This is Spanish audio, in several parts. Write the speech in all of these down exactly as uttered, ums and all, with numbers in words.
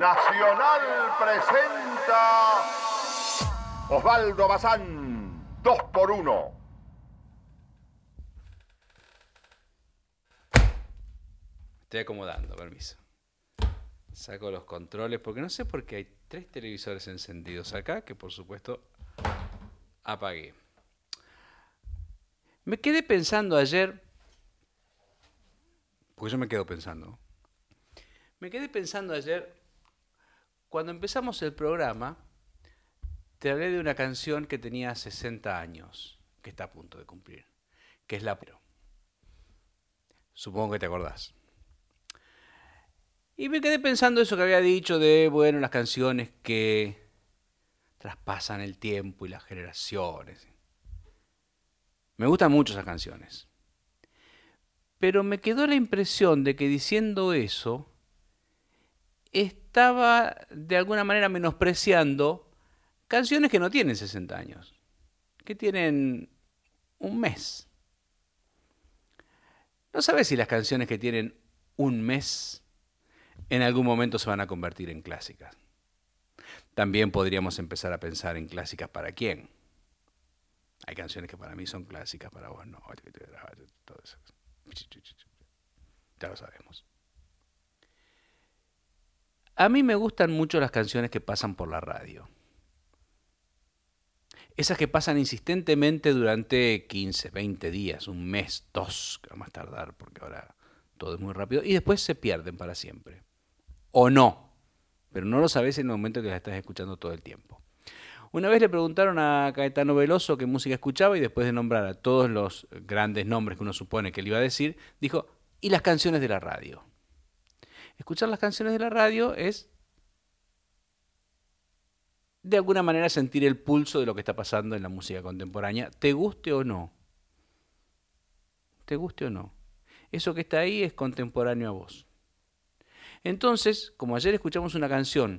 Nacional presenta Osvaldo Bazán, dos por uno. Estoy acomodando, permiso. Saco los controles, porque no sé por qué hay tres televisores encendidos acá, que por supuesto apagué. Me quedé pensando ayer, porque yo me quedo pensando, me quedé pensando ayer, cuando empezamos el programa, te hablé de una canción que tenía sesenta años, que está a punto de cumplir, que es La Pero. Supongo que te acordás. Y me quedé pensando eso que había dicho de, bueno, las canciones que traspasan el tiempo y las generaciones. Me gustan mucho esas canciones. Pero me quedó la impresión de que diciendo eso, estaba de alguna manera menospreciando canciones que no tienen sesenta años, que tienen un mes. No sabes si las canciones que tienen un mes en algún momento se van a convertir en clásicas. También podríamos empezar a pensar en clásicas para quién. Hay canciones que para mí son clásicas, para vos no. Todo eso. Ya lo sabemos. A mí me gustan mucho las canciones que pasan por la radio. Esas que pasan insistentemente durante quince, veinte días, un mes, dos, que vamos a tardar porque ahora todo es muy rápido, y después se pierden para siempre. O no, pero no lo sabés en el momento que la estás escuchando todo el tiempo. Una vez le preguntaron a Caetano Veloso qué música escuchaba y después de nombrar a todos los grandes nombres que uno supone que él iba a decir, dijo, ¿y las canciones de la radio? Escuchar las canciones de la radio es, de alguna manera, sentir el pulso de lo que está pasando en la música contemporánea, te guste o no. Te guste o no. Eso que está ahí es contemporáneo a vos. Entonces, como ayer escuchamos una canción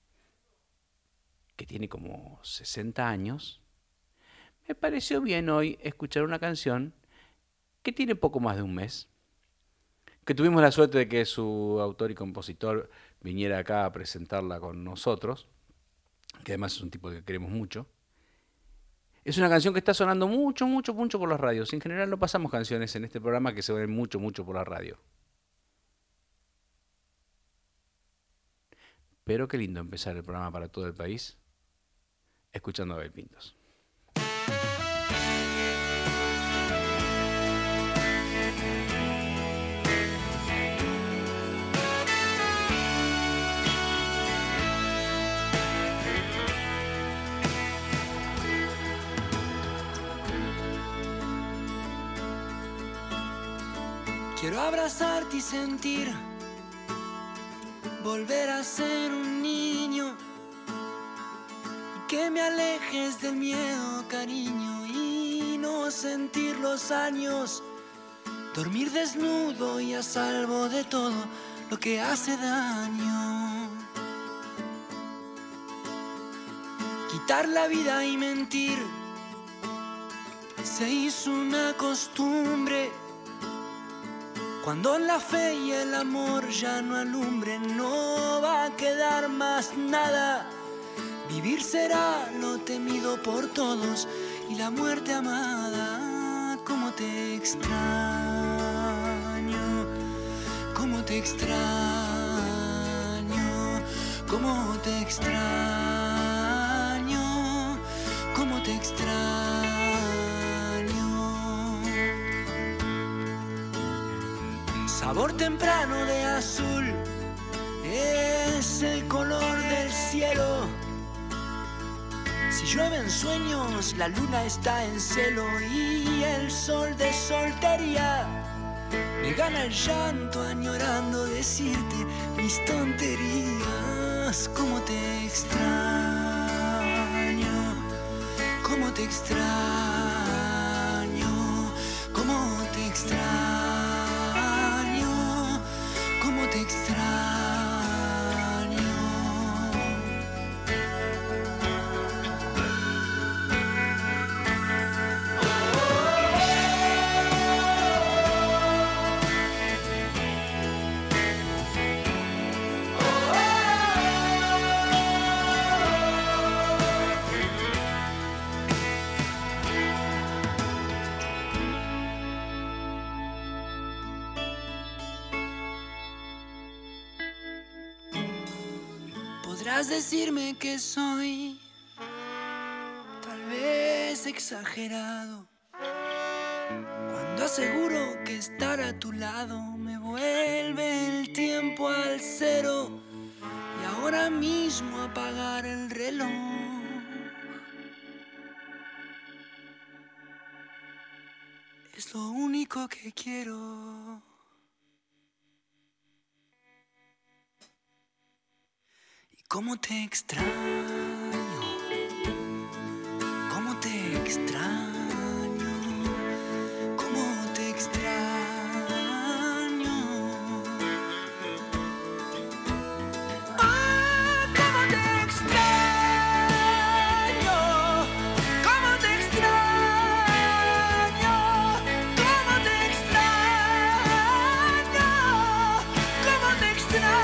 que tiene como sesenta años, me pareció bien hoy escuchar una canción que tiene poco más de un mes, que tuvimos la suerte de que su autor y compositor viniera acá a presentarla con nosotros, que además es un tipo que queremos mucho. Es una canción que está sonando mucho, mucho, mucho por las radios. En general no pasamos canciones en este programa que se ven mucho, mucho por la radio. Pero qué lindo empezar el programa para todo el país escuchando a Abel Pintos. Quiero abrazarte y sentir, volver a ser un niño, que me alejes del miedo, cariño, y no sentir los años, dormir desnudo y a salvo de todo lo que hace daño. Quitar la vida y mentir se hizo una costumbre. Cuando la fe y el amor ya no alumbren, no va a quedar más nada. Vivir será lo temido por todos y la muerte amada. Cómo te extraño, cómo te extraño, cómo te extraño, cómo te extraño. Sabor temprano de azul es el color del cielo. Si llueven sueños, la luna está en celo y el sol de soltería me gana el llanto añorando decirte mis tonterías. Cómo te extraño, cómo te extraño, cómo te extraño. Te extraño. Podrás decirme que soy tal vez exagerado cuando aseguro que estar a tu lado me vuelve el tiempo al cero y ahora mismo apagar el reloj. Es lo único que quiero. Y cómo te extraño, cómo te extraño, cómo te extraño. Ah, cómo te extraño, cómo te extraño, cómo te extraño, cómo te extraño.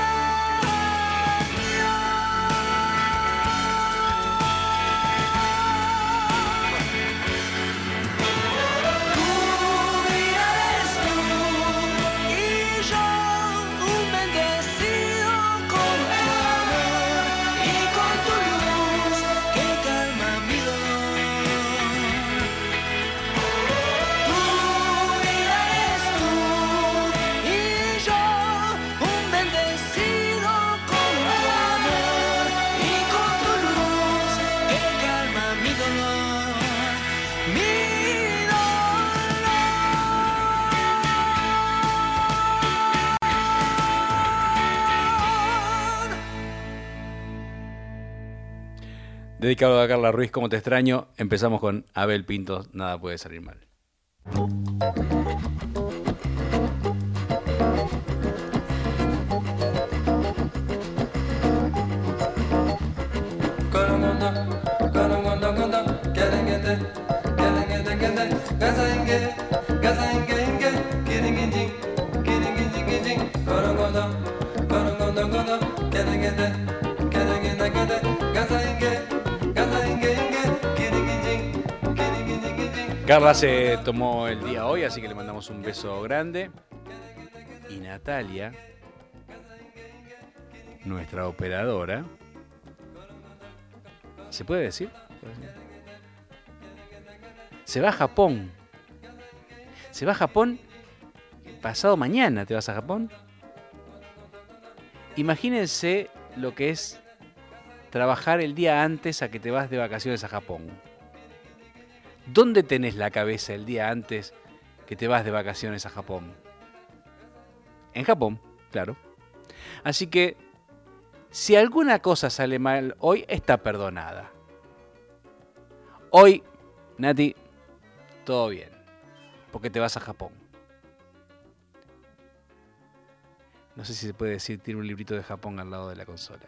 Dedicado a Carla Ruiz, ¿cómo te extraño? Empezamos con Abel Pintos, Nada puede salir mal. Carla se tomó el día hoy, así que le mandamos un beso grande. Y Natalia, nuestra operadora, ¿se puede decir? Se va a Japón. Se va a Japón. Pasado mañana te vas a Japón. Imagínense lo que es trabajar el día antes a que te vas de vacaciones a Japón. ¿Dónde tenés la cabeza el día antes que te vas de vacaciones a Japón? En Japón, claro. Así que, si alguna cosa sale mal hoy, está perdonada. Hoy, Nati, todo bien, porque te vas a Japón. No sé si se puede decir, tiene un librito de Japón al lado de la consola.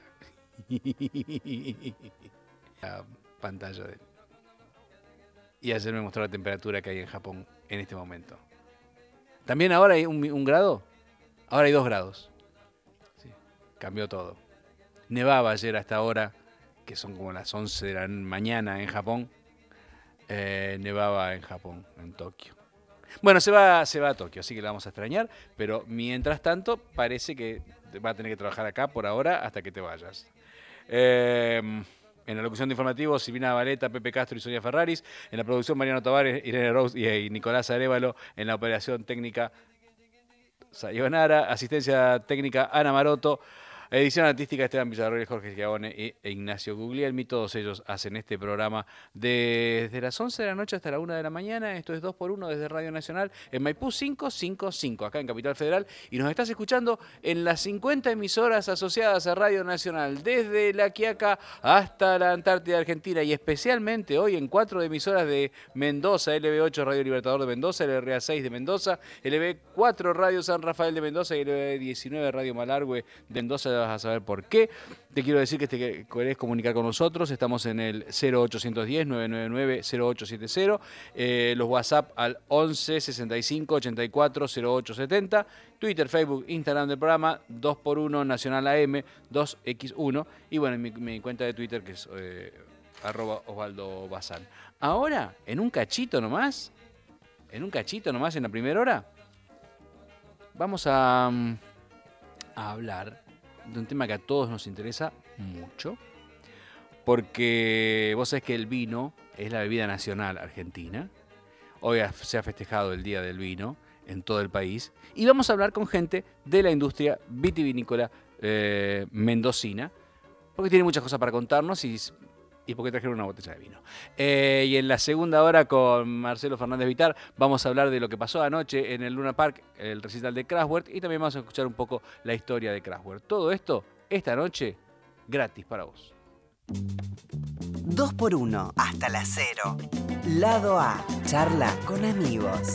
La pantalla de él. Y ayer me mostró la temperatura que hay en Japón en este momento. ¿También ahora hay un, un grado? Ahora hay dos grados. Sí, cambió todo. Nevaba ayer hasta ahora, que son como las once de la mañana en Japón. Eh, nevaba en Japón, en Tokio. Bueno, se va, se va a Tokio, así que la vamos a extrañar. Pero mientras tanto, parece que va a tener que trabajar acá por ahora hasta que te vayas. Eh... En la locución de informativos, Silvina Valeta, Pepe Castro y Sonia Ferraris. En la producción, Mariano Tavares, Irene Rose y Nicolás Arévalo. En la operación técnica, Sayonara. Asistencia técnica, Ana Maroto. Edición artística, Esteban Villarroel, Jorge Schiavone e Ignacio Guglielmi. Todos ellos hacen este programa desde las once de la noche hasta la una de la mañana. Esto es dos por uno desde Radio Nacional en Maipú quinientos cincuenta y cinco, acá en Capital Federal. Y nos estás escuchando en las cincuenta emisoras asociadas a Radio Nacional, desde La Quiaca hasta la Antártida Argentina. Y especialmente hoy en cuatro emisoras de Mendoza: L B ocho Radio Libertador de Mendoza, L R A seis de Mendoza, L B cuatro Radio San Rafael de Mendoza y L B diecinueve Radio Malargüe de Mendoza. Vas a saber por qué. Te quiero decir que te querés comunicar con nosotros. Estamos en el cero ochocientos diez, nueve nueve nueve, cero ocho siete cero. Eh, los WhatsApp al once, sesenta y cinco, ochenta y cuatro, cero ocho setenta. Twitter, Facebook, Instagram del programa, dos por uno Nacional A M, dos equis uno. Y bueno, mi, mi cuenta de Twitter que es eh, arroba Osvaldo Bazán. Ahora, en un cachito nomás, en un cachito nomás en la primera hora, vamos a, a hablar de un tema que a todos nos interesa mucho, porque vos sabés que el vino es la bebida nacional argentina. Hoy se ha festejado el Día del Vino en todo el país. Y vamos a hablar con gente de la industria vitivinícola eh, mendocina, porque tiene muchas cosas para contarnos y, y porque trajeron una botella de vino. Eh, y en la segunda hora con Marcelo Fernández Vitar vamos a hablar de lo que pasó anoche en el Luna Park, el recital de Kraftwerk, y también vamos a escuchar un poco la historia de Kraftwerk. Todo esto, esta noche, gratis para vos. dos por uno hasta las cero. Lado A, charla con amigos.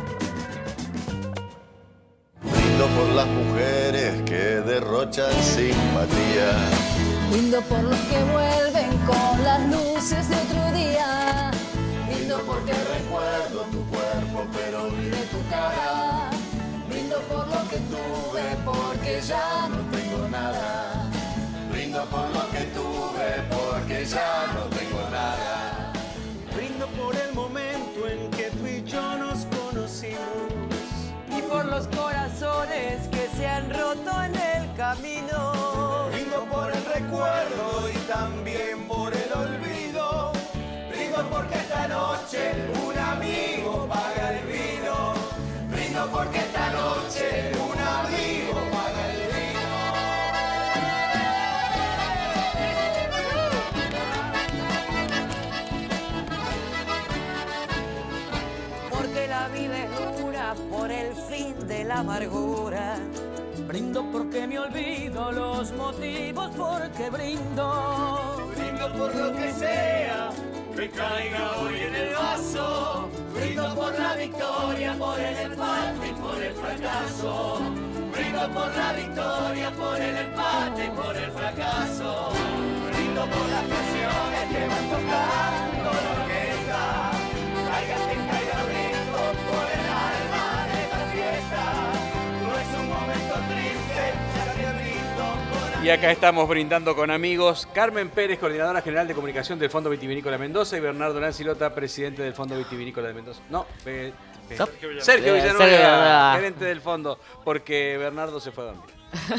Brindo por las mujeres que derrochan simpatía. Brindo por los que vuelven con las luces de otro día. Brindo porque recuerdo tu cuerpo pero olvidé tu cara. Brindo por lo que tuve porque ya no tengo nada. Brindo por lo que tuve porque ya no tengo nada. Brindo por el momento en que tú y yo nos conocimos. Y por los corazones que se han roto en el camino. Brindo por el recuerdo y también por el olvido. Brindo porque esta noche un amigo paga el vino. Brindo porque esta noche un amigo paga el vino. Porque la vida es dura por el fin de la amargura. Brindo porque me olvido los motivos porque brindo. Brindo por lo que sea que caiga hoy en el vaso. Brindo por la victoria, por el empate y por el fracaso. Brindo por la victoria, por el empate y por el fracaso. Brindo por las canciones que van tocando la orquesta. Caiga quien caiga, brindo por el alma de esta fiesta. No es un momento triste, ya que brindo por... Y acá estamos brindando con amigos. Carmen Pérez, coordinadora general de comunicación del Fondo Vitivinícola de Mendoza, y Bernardo Lancilota, presidente del Fondo Vitivinícola de Mendoza. No, pe, pe, Sergio Villanueva, Sergio Villanueva, gerente del fondo, porque Bernardo se fue a dormir.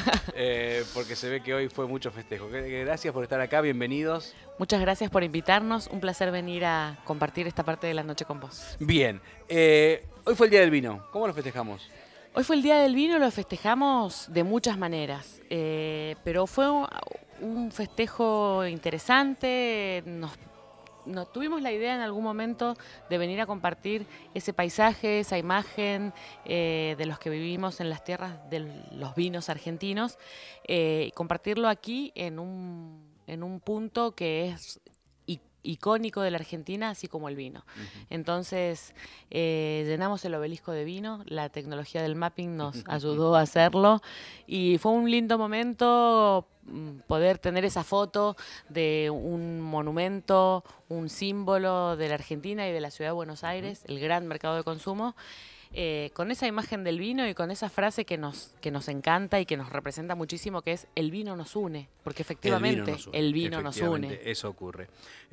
eh, porque se ve que hoy fue mucho festejo. Gracias por estar acá, bienvenidos. Muchas gracias por invitarnos, un placer venir a compartir esta parte de la noche con vos. Bien, eh, hoy fue el Día del Vino, ¿cómo lo festejamos? Hoy fue el Día del Vino, lo festejamos de muchas maneras, eh, pero fue un, un festejo interesante. Nos, nos tuvimos la idea en algún momento de venir a compartir ese paisaje, esa imagen eh, de los que vivimos en las tierras de los vinos argentinos, eh, y compartirlo aquí en un, en un punto que es icónico de la Argentina, así como el vino. Uh-huh. Entonces, eh, llenamos el obelisco de vino, la tecnología del mapping nos ayudó a hacerlo, y fue un lindo momento poder tener esa foto de un monumento, un símbolo de la Argentina y de la ciudad de Buenos Aires, uh-huh. el gran mercado de consumo, Eh, con esa imagen del vino y con esa frase que nos, que nos encanta y que nos representa muchísimo, que es el vino nos une, porque efectivamente el vino nos une. El vino nos une. Eso ocurre.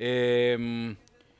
Eh,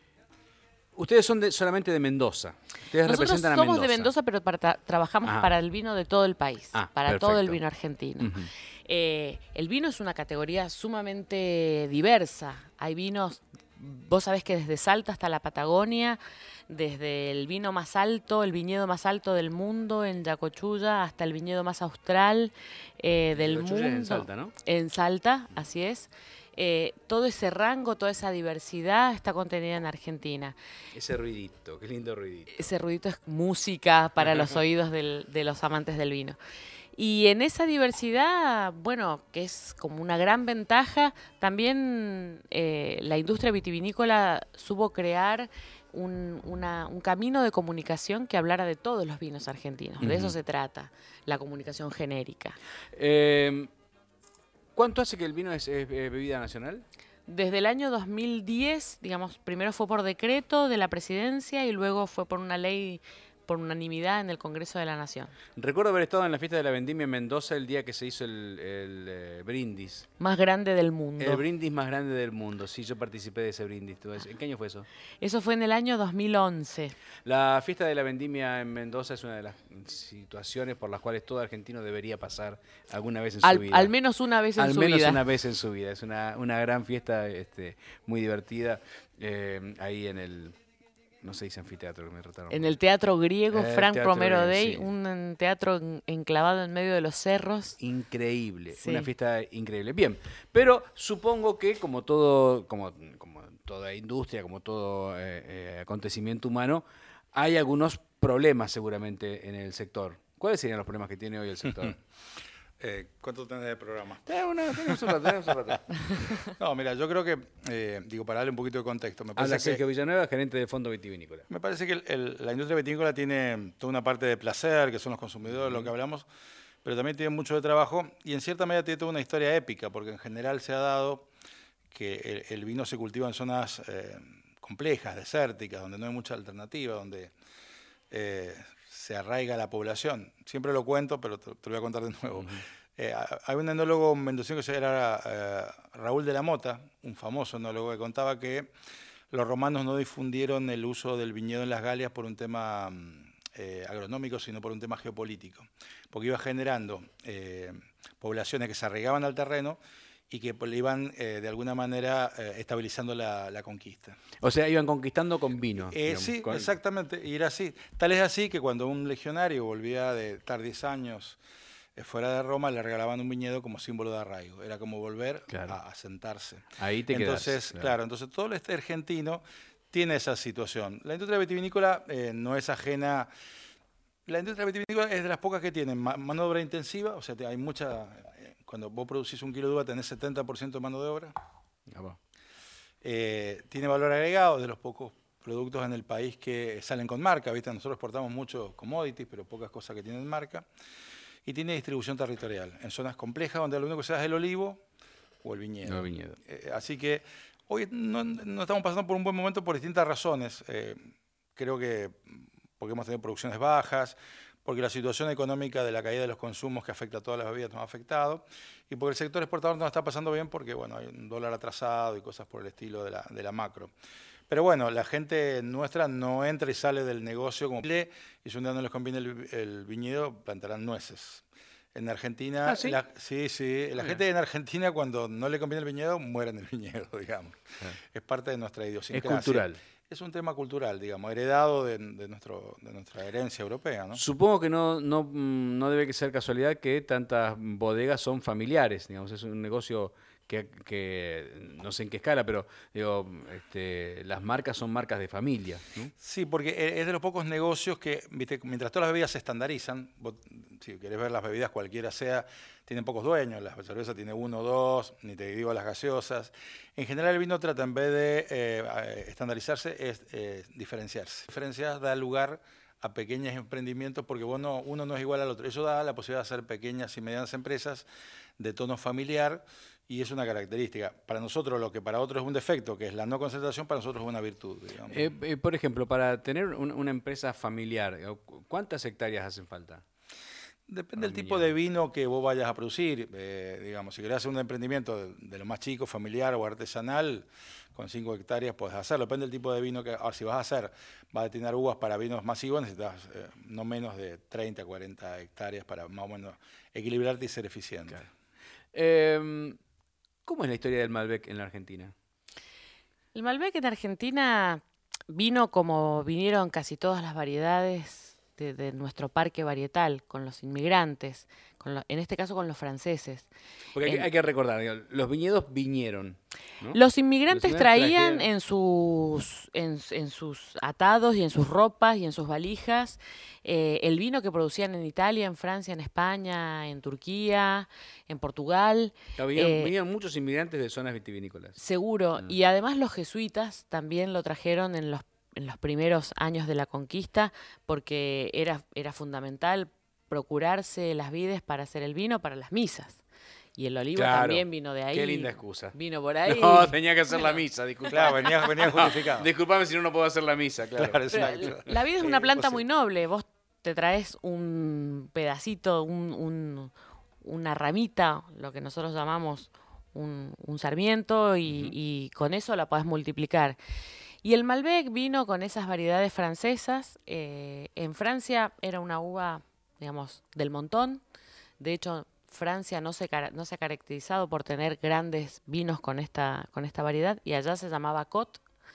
ustedes son de, solamente de Mendoza. Ustedes Nosotros representan a somos Mendoza. de Mendoza, pero para tra trabajamos ah. para el vino de todo el país, ah, para perfecto. todo el vino argentino. Uh-huh. eh, el vino es una categoría sumamente diversa. Hay vinos, vos sabés que desde Salta hasta la Patagonia, desde el vino más alto, el viñedo más alto del mundo en Yacochulla, hasta el viñedo más austral eh, del mundo. En Salta, ¿no? En Salta, así es. Eh, todo ese rango, toda esa diversidad está contenida en Argentina. Ese ruidito, qué lindo ruidito. Ese ruidito es música para los oídos del, de los amantes del vino. Y en esa diversidad, bueno, que es como una gran ventaja, también eh, la industria vitivinícola supo crear Un, una, un camino de comunicación que hablara de todos los vinos argentinos. Uh-huh. De eso se trata, la comunicación genérica. Eh, ¿Cuánto hace que el vino es, es, es bebida nacional? Desde el año dos mil diez, digamos, primero fue por decreto de la presidencia y luego fue por una ley por unanimidad en el Congreso de la Nación. Recuerdo haber estado en la fiesta de la vendimia en Mendoza el día que se hizo el, el, eh, brindis. Más grande del mundo. El brindis más grande del mundo, sí, yo participé de ese brindis. ¿En qué año fue eso? Eso fue en el año dos mil once. La fiesta de la vendimia en Mendoza es una de las situaciones por las cuales todo argentino debería pasar alguna vez en al, su vida. Al menos una vez en al su menos vida. una vez en su vida. Es una, una gran fiesta este, muy divertida eh, ahí en el... No se dice anfiteatro, que me trataron. En el Teatro Griego, eh, Frank teatro Romero griego, Day, sí. un teatro en, enclavado en medio de los cerros. Increíble, Sí. una fiesta increíble. Bien, pero supongo que como todo, como, como toda industria, como todo eh, eh, acontecimiento humano, hay algunos problemas seguramente en el sector. ¿Cuáles serían los problemas que tiene hoy el sector? Eh, ¿Cuánto tenés de programa? Eh, una, tenemos un rato, tenemos un rato. No, mira, yo creo que, eh, digo, para darle un poquito de contexto, me parece Habla que, Sergio Villanueva, gerente de Fondo Vitivinícola. me parece que el- el- la industria vitivinícola tiene toda una parte de placer, que son los consumidores, lo que hablamos, pero también tiene mucho de trabajo y en cierta medida tiene toda una historia épica, porque en general se ha dado que el, el vino se cultiva en zonas eh, complejas, desérticas, donde no hay mucha alternativa, donde eh, se arraiga la población. Siempre lo cuento, pero te, te lo voy a contar de nuevo. Uh-huh. eh, hay un enólogo mendocino que se era eh, Raúl de la Mota, un famoso enólogo, que contaba que los romanos no difundieron el uso del viñedo en las Galias por un tema eh, agronómico, sino por un tema geopolítico, porque iba generando eh, poblaciones que se arraigaban al terreno y que le iban eh, de alguna manera eh, estabilizando la, la conquista. O sea, iban conquistando con vino. Eh, digamos, sí, con... exactamente, y era así. Tal es así que cuando un legionario volvía de estar diez años eh, fuera de Roma, le regalaban un viñedo como símbolo de arraigo. Era como volver claro. a, a sentarse. Ahí te entonces, quedás, claro. claro, entonces todo el este argentino tiene esa situación. La industria vitivinícola eh, no es ajena... La industria vitivinícola es de las pocas que tienen mano de obra intensiva, o sea, hay mucha... Cuando vos producís un kilo de uva tenés setenta por ciento de mano de obra. Ah, eh, tiene valor agregado, de los pocos productos en el país que salen con marca. ¿Viste? Nosotros exportamos muchos commodities, pero pocas cosas que tienen marca. Y tiene distribución territorial, en zonas complejas donde lo único que se da es el olivo o el viñedo. El viñedo. Eh, así que hoy no, no estamos pasando por un buen momento por distintas razones. Eh, creo que porque hemos tenido producciones bajas, porque la situación económica de la caída de los consumos que afecta a todas las bebidas nos ha afectado, y porque el sector exportador no está pasando bien porque bueno, hay un dólar atrasado y cosas por el estilo de la, de la macro. Pero bueno, la gente nuestra no entra y sale del negocio como Chile, y si un día no les conviene el, el viñedo, plantarán nueces. En Argentina, ¿Ah, sí? La, sí, sí, la gente en Argentina cuando no le conviene el viñedo, muere en el viñedo, digamos. Ah. Es parte de nuestra idiosincrasia. Es cultural. Es un tema cultural, digamos, heredado de, de, nuestro, de nuestra herencia europea, ¿no? Supongo que no, no, no debe ser casualidad que tantas bodegas son familiares, digamos, es un negocio que, que no sé en qué escala, pero digo, este, las marcas son marcas de familia, ¿no? Sí, porque es de los pocos negocios que, viste, mientras todas las bebidas se estandarizan, vos, si querés ver las bebidas cualquiera sea, tienen pocos dueños, la cerveza tiene uno o dos, ni te digo las gaseosas. En general el vino trata, en vez de eh, estandarizarse, es eh, diferenciarse. Diferenciar da lugar a pequeños emprendimientos porque vos no, uno no es igual al otro. Eso da la posibilidad de hacer pequeñas y medianas empresas de tono familiar y es una característica. Para nosotros lo que para otros es un defecto, que es la no concentración, para nosotros es una virtud, digamos. Eh, eh, por ejemplo, para tener un, una empresa familiar, ¿cuántas hectáreas hacen falta? Depende del tipo de vino que vos vayas a producir. Eh, digamos, si querés hacer un emprendimiento de, de lo más chico, familiar o artesanal, con cinco hectáreas podés hacerlo. Depende del tipo de vino que... Ahora, si vas a hacer, vas a destinar uvas para vinos masivos, necesitas eh, no menos de treinta, cuarenta hectáreas para más o menos equilibrarte y ser eficiente. Claro. Eh, ¿Cómo es la historia del Malbec en la Argentina? El Malbec en Argentina vino como vinieron casi todas las variedades de, de nuestro parque varietal, con los inmigrantes, con lo, en este caso con los franceses. Porque hay, en, hay que recordar, digo, los viñedos vinieron, ¿no? Los inmigrantes los traían trajeron... en sus, en, en sus atados y en sus ropas y en sus valijas eh, el vino que producían en Italia, en Francia, en España, en Turquía, en Portugal. Claro, vinieron, eh, vinieron muchos inmigrantes de zonas vitivinícolas. Seguro. Ah. Y además los jesuitas también lo trajeron en los, en los primeros años de la conquista porque era, era fundamental procurarse las vides para hacer el vino para las misas. Y el olivo Claro. también vino de ahí. Qué linda excusa. Vino por ahí. No, tenía que hacer la misa, disculpa. Claro, venía, venía justificado. Disculpame si no, no puedo hacer la misa, claro. Claro, es Pero una- la vid es eh, una planta imposible. muy noble. Vos te traes un pedacito, un, un- una ramita, lo que nosotros llamamos un, un sarmiento, y, y con eso la podés multiplicar. Y el Malbec vino con esas variedades francesas. Eh, en Francia era una uva, digamos, del montón. De hecho, Francia no se, cara- no se ha caracterizado por tener grandes vinos con esta, con esta variedad, y allá se llamaba Côte.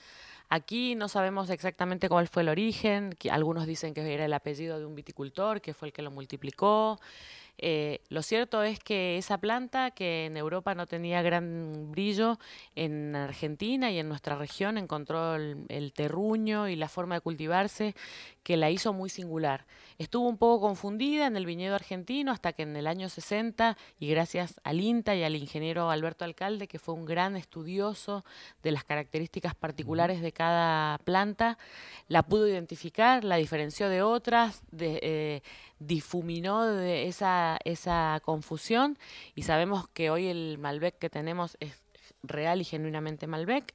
Aquí no sabemos exactamente cuál fue el origen, que algunos dicen que era el apellido de un viticultor, que fue el que lo multiplicó. Eh, lo cierto es que esa planta, que en Europa no tenía gran brillo, en Argentina y en nuestra región encontró el, el terruño y la forma de cultivarse que la hizo muy singular. Estuvo un poco confundida en el viñedo argentino hasta que en el año sesenta, y gracias al INTA y al ingeniero Alberto Alcalde, que fue un gran estudioso de las características particulares de cada planta, la pudo identificar, la diferenció de otras, de, eh, difuminó de esa, esa confusión, y sabemos que hoy el Malbec que tenemos es real y genuinamente Malbec.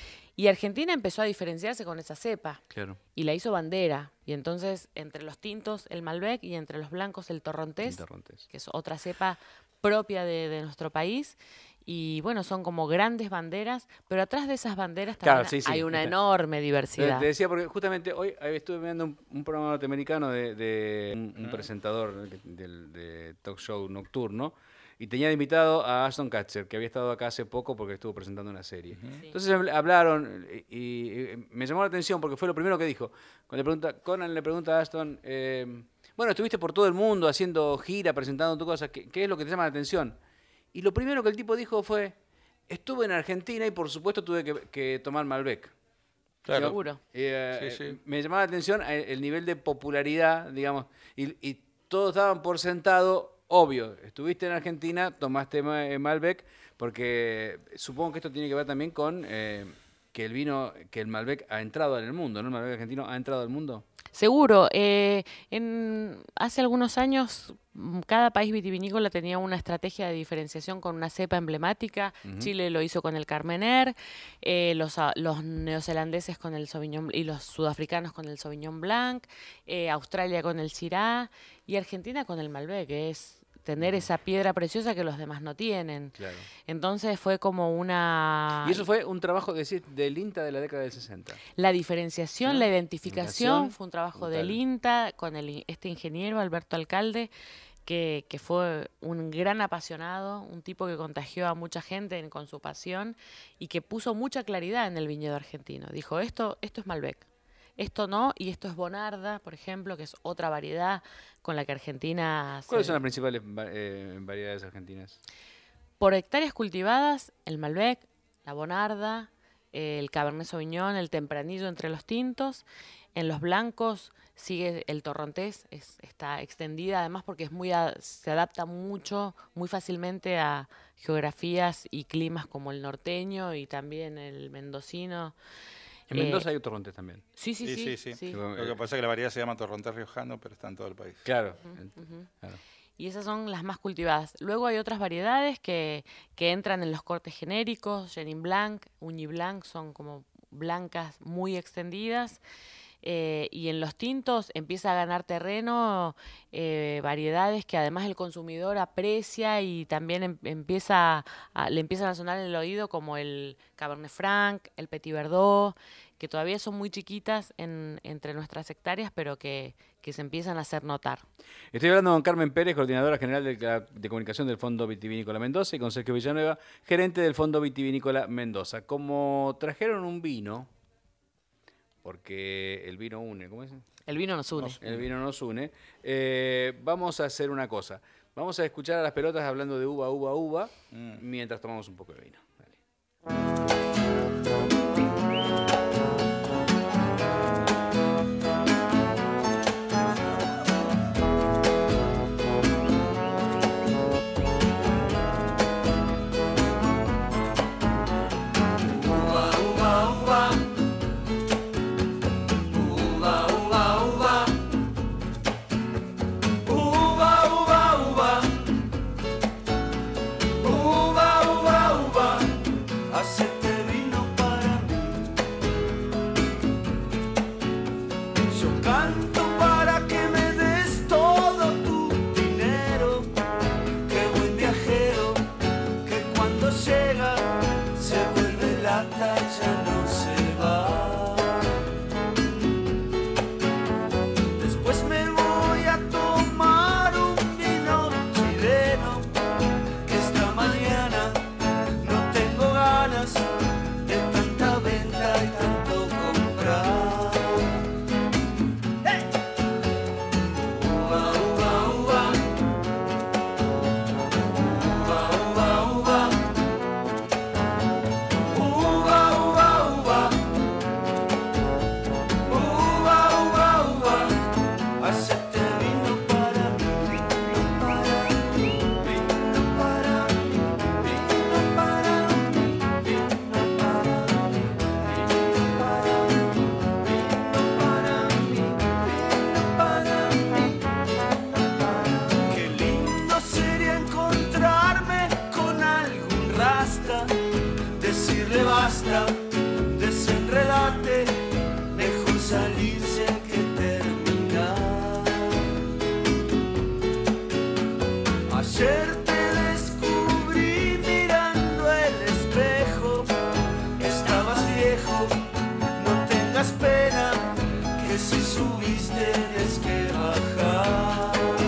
Y Argentina empezó a diferenciarse con esa cepa Claro. y la hizo bandera. Y entonces entre los tintos el Malbec y entre los blancos el Torrontés, Torrontés. que es otra cepa propia de, de nuestro país. Y bueno, son como grandes banderas, pero atrás de esas banderas Claro, también sí, sí. hay una enorme Te, diversidad. te decía porque justamente hoy eh, estuve viendo un, un programa norteamericano de, de un, un Ujú. presentador que- del de talk show nocturno, y tenía de invitado a Ashton Kutcher, que había estado acá hace poco porque estuvo presentando una serie. Sí. Entonces habl- hablaron y, y- y me llamó la atención porque fue lo primero que dijo. Cuando le pregunta, Conan le pregunta a Ashton, eh, bueno, estuviste por todo el mundo haciendo gira, presentando tu cosa, ¿qué, qué es lo que te llama la atención? Y lo primero que el tipo dijo fue, estuve en Argentina y por supuesto tuve que, que tomar Malbec. Claro. Seguro. Eh, Sí, sí. Me llamaba la atención el, el nivel de popularidad, digamos, y, y todos daban por sentado, obvio, estuviste en Argentina, tomaste Ma- eh, Malbec, porque supongo que esto tiene que ver también con eh, que el vino, que el Malbec ha entrado en el mundo, ¿no? El Malbec argentino ha entrado al mundo. Seguro. Eh, en, hace algunos años, mm, cada país vitivinícola tenía una estrategia de diferenciación con una cepa emblemática. Ujú. Chile lo hizo con el Carmener, eh, los, a- los neozelandeses con el Sauvignon y los sudafricanos con el Sauvignon Blanc, eh, Australia con el Syrah y Argentina con el Malbec, que es tener esa piedra preciosa que los demás no tienen. Claro. Entonces fue como una... Y eso fue un trabajo decir, del INTA de la década del sesenta. La diferenciación, ¿No? la identificación Identificación, fue un trabajo brutal. del INTA con el, in- este ingeniero Alberto Alcalde, que, que fue un gran apasionado, un tipo que contagió a mucha gente en- con su pasión y que puso mucha claridad en el viñedo argentino. Dijo, esto, esto es Malbec, esto no, y esto es Bonarda, por ejemplo, que es otra variedad con la que Argentina... se- ¿Cuáles son las principales va- eh, variedades argentinas? Por hectáreas cultivadas, el Malbec, la Bonarda, el Cabernet Sauvignon, el Tempranillo entre los tintos. En los blancos sigue el Torrontés, es, está extendida además porque es muy a- se adapta mucho, muy fácilmente a geografías y climas como el norteño y también el mendocino. En Eh, Mendoza hay Torrontés también. Sí, sí, sí. Sí, sí, sí. sí. Lo que pasa es que la variedad se llama Torrontés riojano, pero está en todo el país. Claro. Ujú. claro. Y esas son las más cultivadas. Luego hay otras variedades que, que entran en los cortes genéricos, Chenin Blanc, Ugni Blanc, son como blancas muy extendidas. Eh, y en los tintos empieza a ganar terreno eh, variedades que además el consumidor aprecia y también em- empieza a- le empiezan a sonar en el oído, como el Cabernet Franc, el Petit Verdot, que todavía son muy chiquitas en, entre nuestras hectáreas, pero que, que se empiezan a hacer notar. Estoy hablando con Carmen Pérez, coordinadora general de, la- de comunicación del Fondo Vitivinícola Mendoza, y con Sergio Villanueva, gerente del Fondo Vitivinícola Mendoza. Como trajeron un vino, porque el vino une, ¿cómo es? El vino nos une. El vino nos une. eh, vamos a hacer una cosa. Vamos a escuchar a las pelotas hablando de uva, uva, uva, Mm. mientras tomamos un poco de vino. Dale. Uva, uva, uva. basta, desenredate, mejor salirse que terminar. Ayer te descubrí mirando el espejo, estabas viejo, no tengas pena, que si subiste tienes que bajar.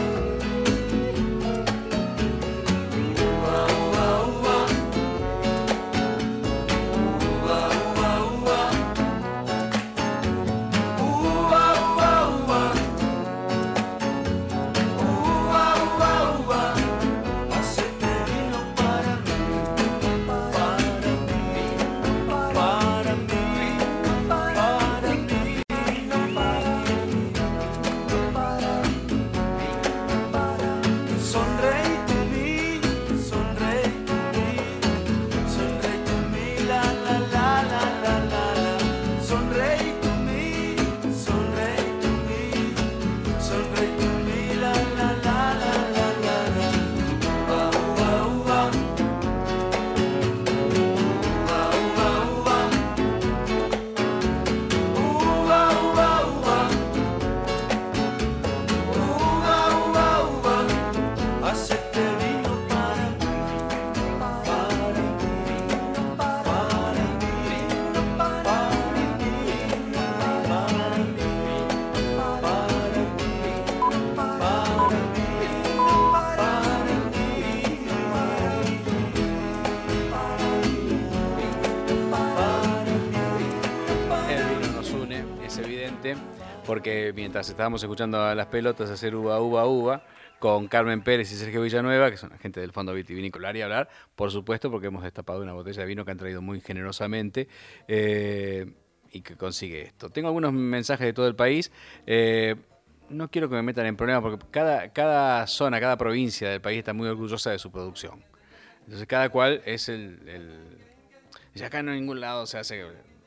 Porque mientras estábamos escuchando a Las Pelotas hacer uva, uva, uva, con Carmen Pérez y Sergio Villanueva, que son gente del Fondo Vitivinícola y hablar, por supuesto, porque hemos destapado una botella de vino que han traído muy generosamente eh, y que consigue esto. Tengo algunos mensajes de todo el país. Eh, no quiero que me metan en problemas porque cada, cada zona, cada provincia del país está muy orgullosa de su producción. Entonces cada cual es el... el... Y acá no en ningún lado se hace...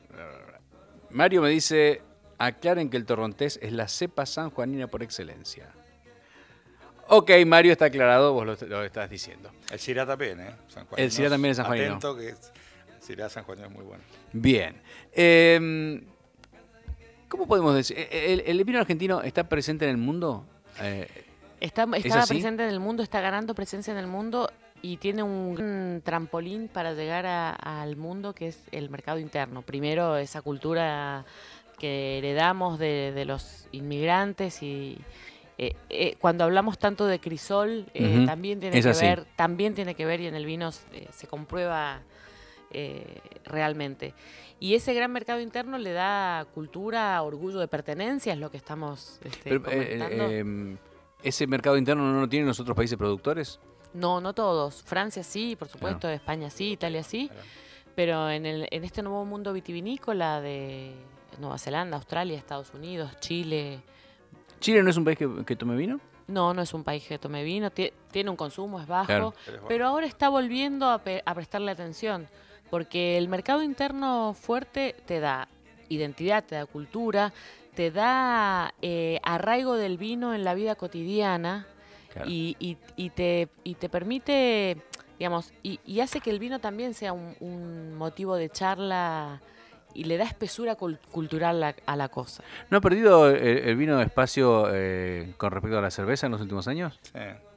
Mario me dice... Aclaren que el torrontés es la cepa sanjuanina por excelencia. Ok, Mario, está aclarado, vos lo, lo estás diciendo. El Syrah también, ¿eh? El Syrah también es sanjuanino. Atento que el Syrah sanjuanino es muy bueno. Bien. Eh, ¿Cómo podemos decir? ¿El, ¿El vino argentino está presente en el mundo? Eh, está, estaba presente en el mundo, está ganando presencia en el mundo y tiene un, un trampolín para llegar a, al mundo que es el mercado interno. Primero, esa cultura que heredamos de, de los inmigrantes y eh, eh, cuando hablamos tanto de crisol eh, uh-huh. también tiene es que así. ver también tiene que ver y en el vino eh, se comprueba eh, realmente y ese gran mercado interno le da cultura, orgullo de pertenencia, es lo que estamos este, Pero, comentando. Eh, eh, ¿Ese mercado interno no lo tienen los otros países productores? No, no todos. Francia sí, por supuesto, claro. España sí, Italia sí, claro. Pero en, el, en este nuevo mundo vitivinícola de Nueva Zelanda, Australia, Estados Unidos, Chile. ¿Chile no es un país que, que tome vino? No, no es un país que tome vino. T- tiene un consumo, es bajo. Claro. Pero ahora está volviendo a, pe- a prestarle atención. Porque el mercado interno fuerte te da identidad, te da cultura, te da eh, arraigo del vino en la vida cotidiana. Claro. y, y, y, te, y te permite, digamos, y, y hace que el vino también sea un, un motivo de charla y le da espesura cult- cultural a, a la cosa. ¿No ha perdido el, el vino espacio eh, con respecto a la cerveza en los últimos años? Sí.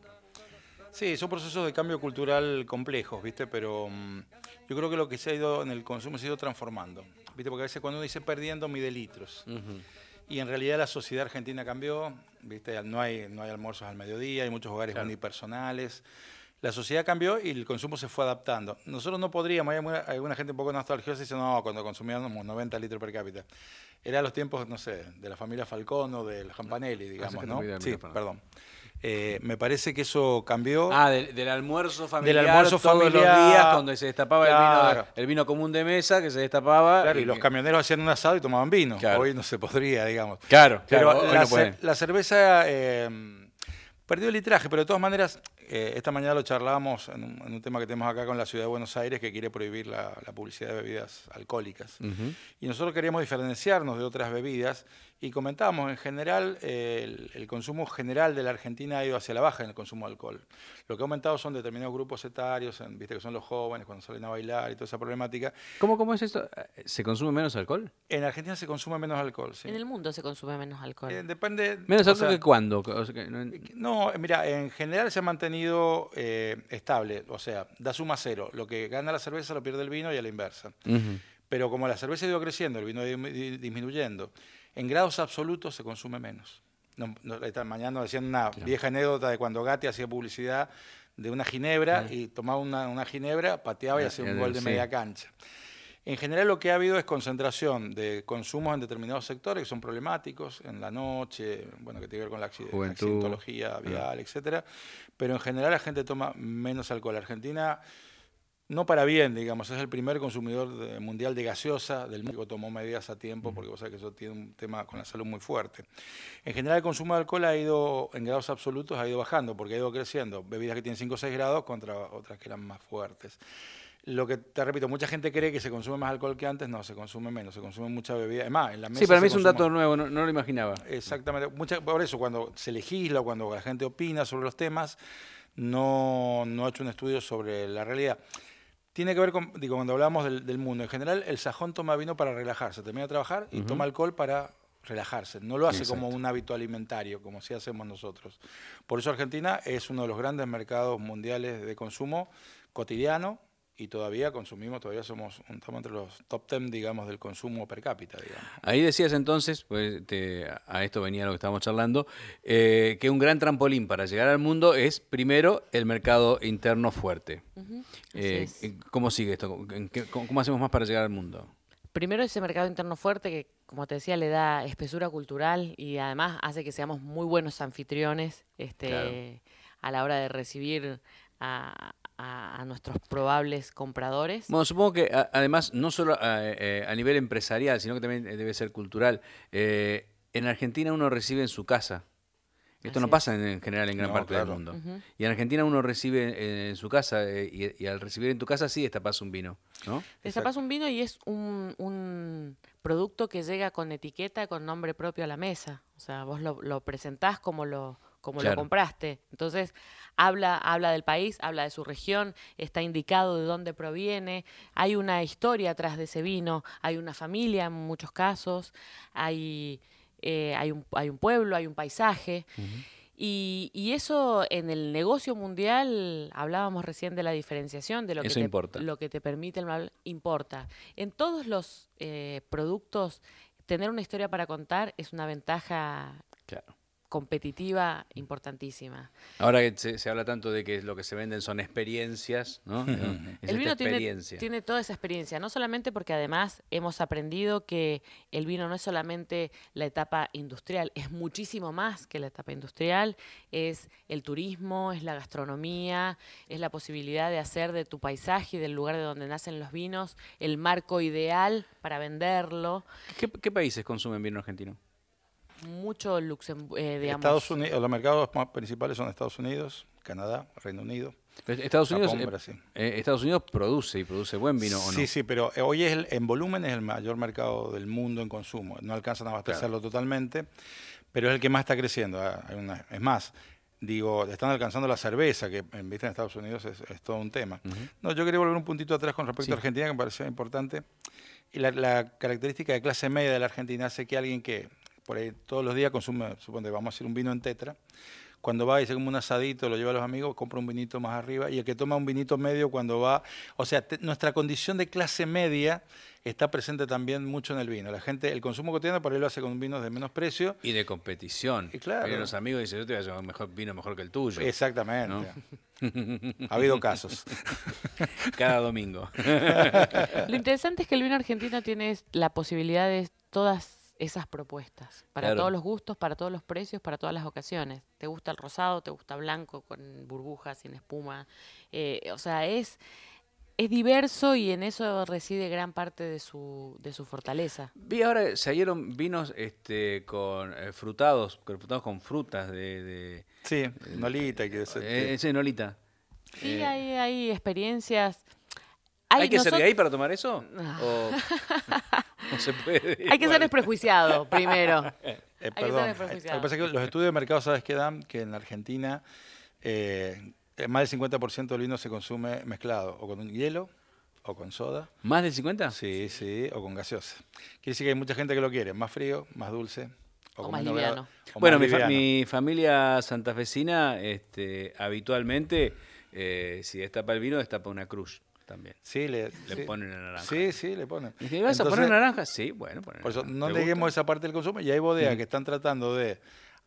Sí, son procesos de cambio cultural complejos, ¿viste? Pero um, yo creo que lo que se ha ido en el consumo se ha ido transformando, ¿viste? Porque a veces cuando uno dice perdiendo mide litros. Uh-huh. Y en realidad la sociedad argentina cambió, ¿viste? No hay, no hay almuerzos al mediodía, hay muchos hogares claro. unipersonales. La sociedad cambió y el consumo se fue adaptando. Nosotros no podríamos, hay alguna, alguna gente un poco nostalgiosa y dice, no, cuando consumíamos noventa litros per cápita. Era los tiempos, no sé, de la familia Falcón o del Campanelli, digamos, ¿no? Sí, perdón. Eh, me parece que eso cambió. Ah, del, del almuerzo familiar, del almuerzo todos familiar, los días, cuando se destapaba claro. el, vino, el vino común de mesa, que se destapaba. Claro, y, y los camioneros hacían un asado y tomaban vino. Claro. Hoy no se podría, digamos. Claro, pero claro, la, no cer- la cerveza eh, perdió el litraje, pero de todas maneras, eh, esta mañana lo charlábamos en un, en un tema que tenemos acá con la Ciudad de Buenos Aires, que quiere prohibir la, la publicidad de bebidas alcohólicas. Ujú. Y nosotros queríamos diferenciarnos de otras bebidas y comentábamos, en general, eh, el, el consumo general de la Argentina ha ido hacia la baja en el consumo de alcohol. Lo que ha aumentado son determinados grupos etarios, en, viste que son los jóvenes cuando salen a bailar y toda esa problemática. ¿Cómo, ¿Cómo es esto? ¿Se consume menos alcohol? En Argentina se consume menos alcohol, sí. En el mundo se consume menos alcohol. Eh, depende... ¿Menos o alcohol sea, que cuándo? O sea, que no- No, mira, en general se ha mantenido eh, estable, o sea, da suma cero. Lo que gana la cerveza lo pierde el vino y a la inversa. Ujú. Pero como la cerveza ha ido creciendo, el vino ha ido di- disminuyendo, en grados absolutos se consume menos. No, no, esta mañana nos decían una vieja anécdota de cuando Gatti hacía publicidad de una ginebra Claro. y tomaba una, una ginebra, pateaba y Ah, hacía un eh, gol de sí. media cancha. En general lo que ha habido es concentración de consumos en determinados sectores que son problemáticos, en la noche, bueno, que tiene que ver con la acci- Juventud. accidentología vial, etcétera. Pero en general la gente toma menos alcohol. Argentina, no para bien, digamos, es el primer consumidor de- mundial de gaseosa del mundo. Tomó medidas a tiempo porque vos sabés que eso tiene un tema con la salud muy fuerte. En general el consumo de alcohol ha ido, en grados absolutos, ha ido bajando porque ha ido creciendo. Bebidas que tienen cinco o seis grados contra otras que eran más fuertes. Lo que, te repito, mucha gente cree que se consume más alcohol que antes, no, se consume menos, se consume mucha bebida. Es más, en la mesa Sí, para mí se es un consuma- dato nuevo, no, no lo imaginaba. Exactamente. Mucha, por eso, cuando se legisla, cuando la gente opina sobre los temas, no, no ha hecho un estudio sobre la realidad. Tiene que ver con, digo, cuando hablamos del, del mundo, en general, el sajón toma vino para relajarse, termina de trabajar y Ujú. toma alcohol para relajarse. No lo hace Exacto. como un hábito alimentario, como sí hacemos nosotros. Por eso Argentina es uno de los grandes mercados mundiales de consumo cotidiano y todavía consumimos, todavía somos, estamos entre los top ten, digamos, del consumo per cápita, digamos. Ahí decías entonces, pues te- a esto venía lo que estábamos charlando, eh, que un gran trampolín para llegar al mundo es primero el mercado interno fuerte. Ujú, Eh, así es. ¿Cómo sigue esto? ¿En qué- ¿Cómo, cómo hacemos más para llegar al mundo? Primero ese mercado interno fuerte que, como te decía, le da espesura cultural y además hace que seamos muy buenos anfitriones este, Claro. a la hora de recibir a, a- a nuestros probables compradores. Bueno, supongo que a- además, no solo a, eh, a nivel empresarial, sino que también eh, debe ser cultural. Eh, en Argentina uno recibe en su casa. Esto Así no es. pasa en, en general en gran No, parte claro. del mundo. Ujú. Y en Argentina uno recibe eh, en su casa eh, y, y al recibir en tu casa sí destapas un vino, ¿no? Destapas un vino y es un, un producto que llega con etiqueta, con nombre propio a la mesa. O sea, vos lo, lo presentás como lo como Claro. lo compraste. Entonces, habla, habla del país, habla de su región, está indicado de dónde proviene, hay una historia atrás de ese vino, hay una familia en muchos casos, hay, eh, hay, un, hay un pueblo, hay un paisaje. Y, y eso en el negocio mundial, hablábamos recién de la diferenciación, de lo, que Eso te, importa. lo que te permite el mal, importa. En todos los eh, productos, tener una historia para contar es una ventaja Claro. competitiva importantísima. Ahora que se, se habla tanto de que lo que se venden son experiencias, ¿no? Es El esta vino tiene, experiencia. tiene toda esa experiencia, no solamente porque además hemos aprendido que el vino no es solamente la etapa industrial, es muchísimo más que la etapa industrial, es el turismo, es la gastronomía, es la posibilidad de hacer de tu paisaje y del lugar de donde nacen los vinos el marco ideal para venderlo. ¿Qué, qué países consumen vino argentino? Mucho Luxemburgo, eh, digamos. Estados Unidos, los mercados más principales son Estados Unidos, Canadá, Reino Unido. Pero Estados Unidos, Japón, eh, Brasil. eh, Estados Unidos produce y produce buen vino, ¿o no? Sí, sí, pero eh, hoy es el- en volumen es el mayor mercado del mundo en consumo. No alcanzan a abastecerlo totalmente, pero es el que más está creciendo. Ah, hay una- es más, digo, están alcanzando la cerveza, que en vista en Estados Unidos es, es todo un tema. No, yo quería volver un puntito atrás con respecto Sí. a Argentina, que me parecía importante. Y la, la característica de clase media de la Argentina hace que alguien que por ahí todos los días consume, suponte, vamos a hacer un vino en tetra, cuando va y se come un asadito, lo lleva a los amigos, compra un vinito más arriba, y el que toma un vinito medio cuando va, o sea, te- nuestra condición de clase media está presente también mucho en el vino. La gente, el consumo cotidiano por ahí lo hace con vinos de menos precio. Y de competición. Y claro. Vienen los amigos y dicen, yo te voy a llevar un mejor vino mejor que el tuyo. Exactamente. ¿No? Ha habido casos. Cada domingo. Lo interesante es que el vino argentino tiene la posibilidad de todas esas propuestas, para Claro. todos los gustos, para todos los precios, para todas las ocasiones. ¿Te gusta el rosado? ¿Te gusta blanco con burbujas, sin espuma? Eh, o sea, es es diverso y en eso reside gran parte de su, de su fortaleza. Vi ahora, salieron vinos este, con eh, frutados, con frutados con frutas de... de Sí, nolita. Y que es, eh, ese nolita. Sí, Eh, hay, hay experiencias. ¿Hay que nosot- ser gay para tomar eso? Ah. ¿O no se puede? Hay que ser desprejuiciado primero. Eh, que perdón, ser eh, desprejuiciado. lo que pasa es que los estudios de mercado, ¿sabes qué dan? Que en Argentina eh, más del cincuenta por ciento del vino se consume mezclado, o con un hielo, o con soda. ¿Más del cincuenta? Sí, sí, o con gaseosa. Quiere decir que hay mucha gente que lo quiere, más frío, más dulce. O con más menos liviano. grado, o Bueno, más mi, fa- liviano. mi familia santafesina, este, habitualmente, eh, si destapa el vino, destapa una cruz también. Sí, le, Le sí. ponen la naranja. Sí, sí, le ponen. Y dije, ¿vas a Entonces, poner naranja? Sí, bueno, poner Por eso, naranja. no ¿Te neguemos gusta? esa parte del consumo. Y hay bodegas Ujú. que están tratando de,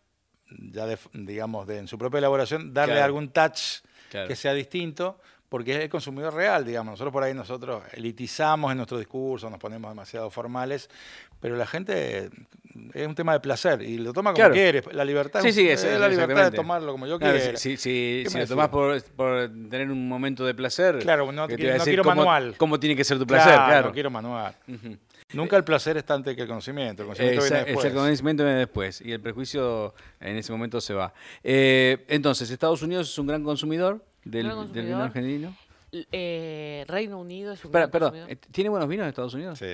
ya de, digamos, de en su propia elaboración, darle Claro. algún touch Claro. que sea distinto, porque es el consumidor real, digamos. Nosotros por ahí nosotros elitizamos en nuestro discurso, nos ponemos demasiado formales, pero la gente es un tema de placer y lo toma como Claro. quiere. La libertad Sí, es, sí, es es- la libertad de exactamente. tomarlo como yo Claro, quiera. si si, ¿Qué si me lo tomás decís? por, por tener un momento de placer, Claro, no que te quiero- iba a no decir quiero cómo- manual. ¿Cómo tiene que ser tu placer? Claro. No quiero manual. Nunca el placer es tanto que el conocimiento. El conocimiento Esa- viene después. El conocimiento viene después y el prejuicio en ese momento se va. Eh, entonces, Estados Unidos es un gran consumidor del, Gran del vino consumidor. argentino. L- eh, Reino Unido es un Espera, gran perdón, consumidor. eh, ¿tiene buenos vinos Estados Unidos? Sí.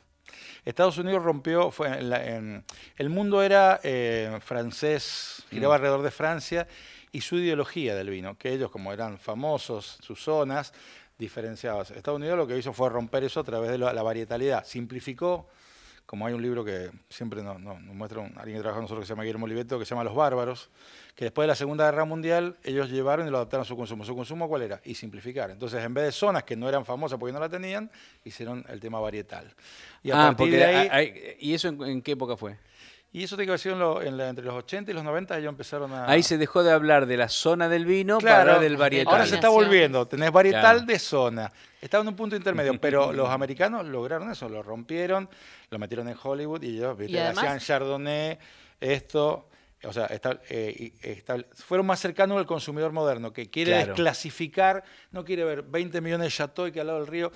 Estados Unidos rompió, fue en la- en- el mundo era eh, francés, giraba Mm. alrededor de Francia y su ideología del vino, que ellos como eran famosos, sus zonas, diferenciadas. Estados Unidos lo que hizo fue romper eso a través de la, la varietalidad, simplificó, como hay un libro que siempre nos, nos- nos muestra un, alguien que trabaja con nosotros que se llama Guillermo Oliveto, que se llama Los Bárbaros, que después de la Segunda Guerra Mundial ellos llevaron y lo adaptaron a su consumo. ¿Su consumo cuál era? Y simplificar. Entonces, en vez de zonas que no eran famosas porque no la tenían, hicieron el tema varietal. Y a Ah, partir porque de ahí... hay- ¿y eso en, en qué época fue? Y eso tiene que haber sido en lo- en la- entre los ochenta y los noventa, ellos empezaron a... Ahí se dejó de hablar de la zona del vino para Claro, hablar del varietal. ahora se está volviendo, tenés varietal Claro. de zona. Estaba en un punto intermedio, pero los americanos lograron eso, lo rompieron, lo metieron en Hollywood y ellos ¿viste? Y además- hacían Chardonnay, esto, o sea, esta- eh, y- esta- fueron más cercanos al consumidor moderno, que quiere Claro. desclasificar, no quiere ver veinte millones de Chateau y que al lado del río.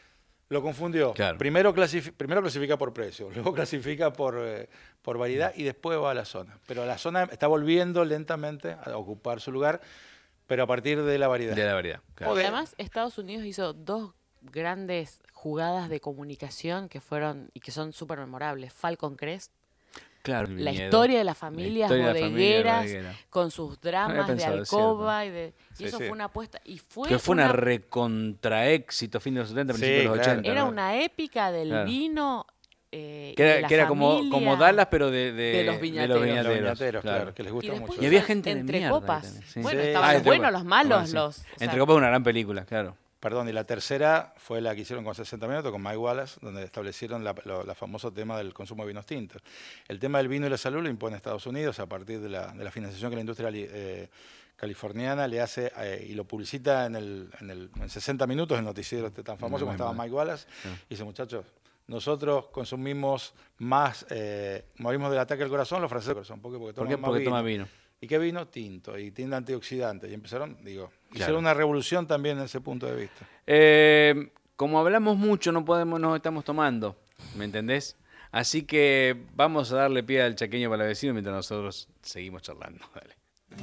Lo confundió. Claro. Primero, clasifi- primero clasifica por precio, luego clasifica por, eh, por variedad y después va a la zona. Pero la zona está volviendo lentamente a ocupar su lugar, pero a partir de la variedad. De la variedad. claro. O de- Además, Estados Unidos hizo dos grandes jugadas de comunicación que fueron y que son súper memorables. Falcon Crest, Claro, el la viñedo. historia de las familias historia de la familia bodegueras, bodeguera. con sus dramas de pensado, es alcoba y, de, y Sí, eso sí. fue una apuesta. Y fue, Que fue una, una- recontraéxito, fin de los setenta, Sí, principios de los claro. ochenta. era ¿no? una épica del Claro. vino. eh, Que y de era, la que era como, familia. como Dallas, pero de, de, de los viñateros. Los viñateros, viñateros, claro, que les Y gusta después mucho. Y había hizo gente de entre mierda ahí copas. también, sí. Bueno, Sí. estaban Ah, los entre buenos, copas. los malos, Bueno, sí. los. o Entre sea, copas es una gran película, claro. Perdón, y la tercera fue la que hicieron con sesenta minutos, con Mike Wallace, donde establecieron la, lo- la famoso tema del consumo de vinos tintos. El tema del vino y la salud lo impone Estados Unidos a partir de la, de la financiación que la industria li- eh, californiana le hace eh, y lo publicita en, el, en, el, en sesenta minutos, el noticiero este tan famoso, Muy como estaba bueno. Mike Wallace, Sí. y dice, muchachos, nosotros consumimos más, eh, morimos del ataque al corazón, los franceses del corazón. ¿Por qué? Porque ¿Por toman qué? más Porque vino. toma vino. ¿Y qué vino? Tinto, y tiene antioxidantes. Y empezaron, digo, Claro. hicieron una revolución también en ese punto de vista. Eh, como hablamos mucho, no podemos, nos estamos tomando, ¿me entendés? Así que vamos a darle pie al chaqueño para vecino mientras nosotros seguimos charlando. Dale.